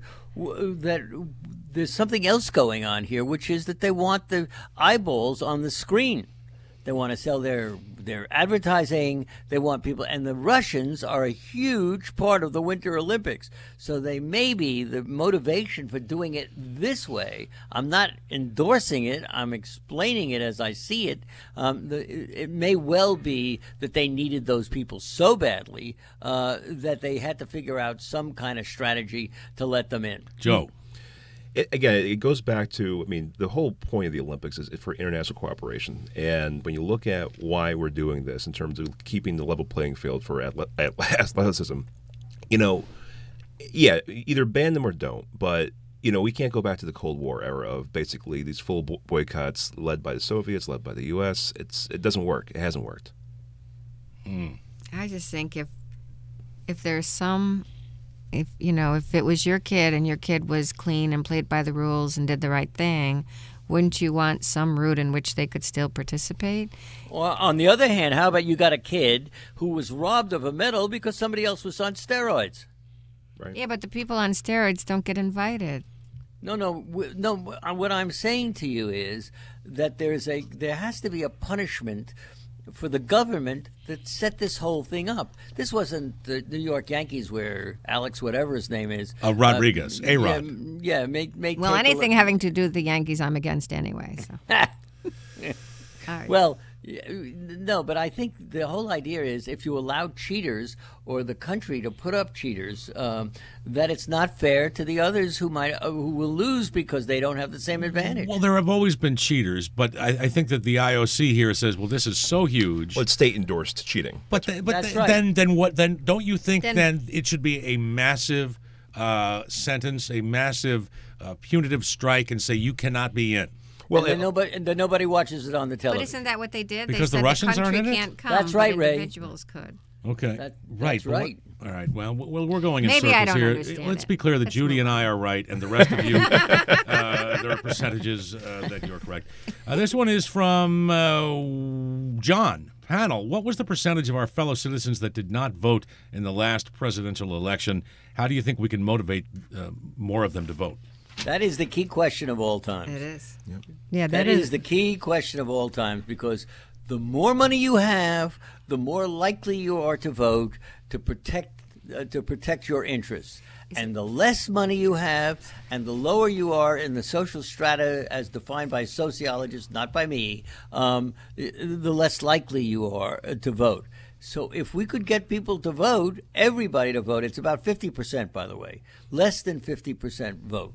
there's something else going on here, which is that they want the eyeballs on the screen. They want to sell their advertising. They want people, and the Russians are a huge part of the Winter Olympics. So they may be the motivation for doing it this way. I'm not endorsing it. I'm explaining it as I see it. It may well be that they needed those people so badly that they had to figure out some kind of strategy to let them in. Joe. It goes back to, the whole point of the Olympics is for international cooperation. And when you look at why we're doing this in terms of keeping the level playing field for athleticism, either ban them or don't. But, we can't go back to the Cold War era of basically these full boycotts led by the Soviets, led by the U.S. It doesn't work. It hasn't worked. I just think if there's some... If it was your kid and your kid was clean and played by the rules and did the right thing, wouldn't you want some route in which they could still participate? Well, on the other hand, how about you got a kid who was robbed of a medal because somebody else was on steroids? Right. Yeah, but the people on steroids don't get invited. No. What I'm saying to you is that there has to be a punishment for the government that set this whole thing up. This wasn't the New York Yankees where Alex, whatever his name is, Rodriguez, A-Rod. Well, anything having to do with the Yankees, I'm against anyway. So. All right. Well, no, but I think the whole idea is if you allow cheaters or the country to put up cheaters, that it's not fair to the others who will lose because they don't have the same advantage. Well, there have always been cheaters, but I think that the IOC here says, well, this is so huge. Well, it's state-endorsed cheating. That's right. Then what? Then don't you think then it should be a massive sentence, a massive punitive strike, and say you cannot be in? Well, and then nobody watches it on the television. But isn't that what they did? Because they the said Russians the country aren't in it? can't come, That's right, but Ray. individuals could. Okay, that's right. All right. Well, we're going in Maybe circles I don't here. understand Let's it. be clear that Let's Judy move and I are right, and the rest of you, there are percentages that you're correct. This one is from John. Panel, what was the percentage of our fellow citizens that did not vote in the last presidential election? How do you think we can motivate more of them to vote? That is the key question of all time. It is. Yep. Yeah, That is the key question of all times, because the more money you have, the more likely you are to vote to protect your interests. And the less money you have and the lower you are in the social strata as defined by sociologists, not by me, the less likely you are to vote. So if we could get people to vote, everybody to vote, it's about 50%, by the way, less than 50% vote.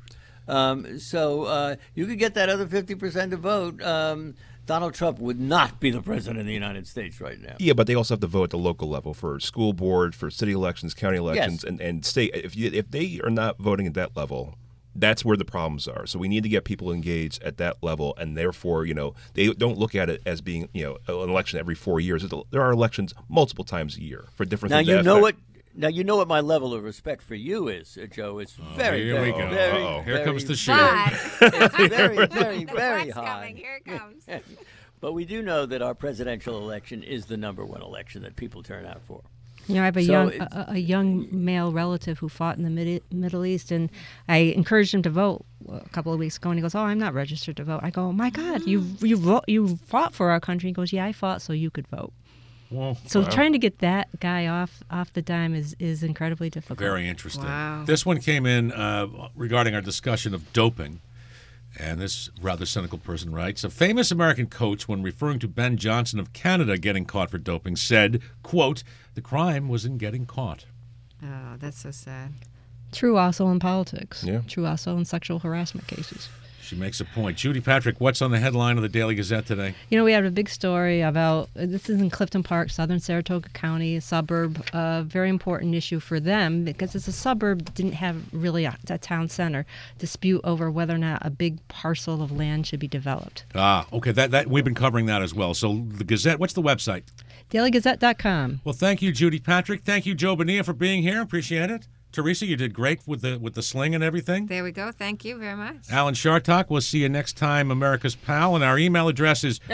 So you could get that other 50% to vote. Donald Trump would not be the president of the United States right now. Yeah, but they also have to vote at the local level for school board, for city elections, county elections, Yes. and state. If they are not voting at that level, That's where the problems are. So we need to get people engaged at that level, and therefore, they don't look at it as being, an election every 4 years. There are elections multiple times a year for different things. Now you know what my level of respect for you is, Joe. It's very, here very, we go. very, Here comes the shoe. It's very, very, very What's high. coming? Here it comes. But we do know that our presidential election is the number one election that people turn out for. I have So a young male relative who fought in the Middle East, and I encouraged him to vote a couple of weeks ago, and he goes, "Oh, I'm not registered to vote." I go, "Oh my God, you fought for our country." He goes, "Yeah, I fought so you could vote." Well, So trying to get that guy off the dime is incredibly difficult. very interesting. Wow. This one came in regarding our discussion of doping. And this rather cynical person writes, a famous American coach, when referring to Ben Johnson of Canada getting caught for doping, said, quote, "The crime was in getting caught." Oh, that's so sad. True also in politics. Yeah. True also in sexual harassment cases. She makes a point. Judy Patrick, what's on the headline of the Daily Gazette today? We have a big story about, this is in Clifton Park, southern Saratoga County, a suburb, a very important issue for them because it's a suburb, didn't have really a town center, dispute over whether or not a big parcel of land should be developed. Ah, okay. That we've been covering that as well. So the Gazette, what's the website? DailyGazette.com. Well, thank you, Judy Patrick. Thank you, Joe Bonilla, for being here. Appreciate it. Teresa, you did great with the sling and everything. There we go. Thank you very much. Alan Shartok, we'll see you next time, America's Pal. And our email address is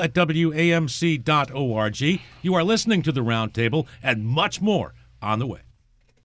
panel@wamc.org. You are listening to The Roundtable, and much more on the way.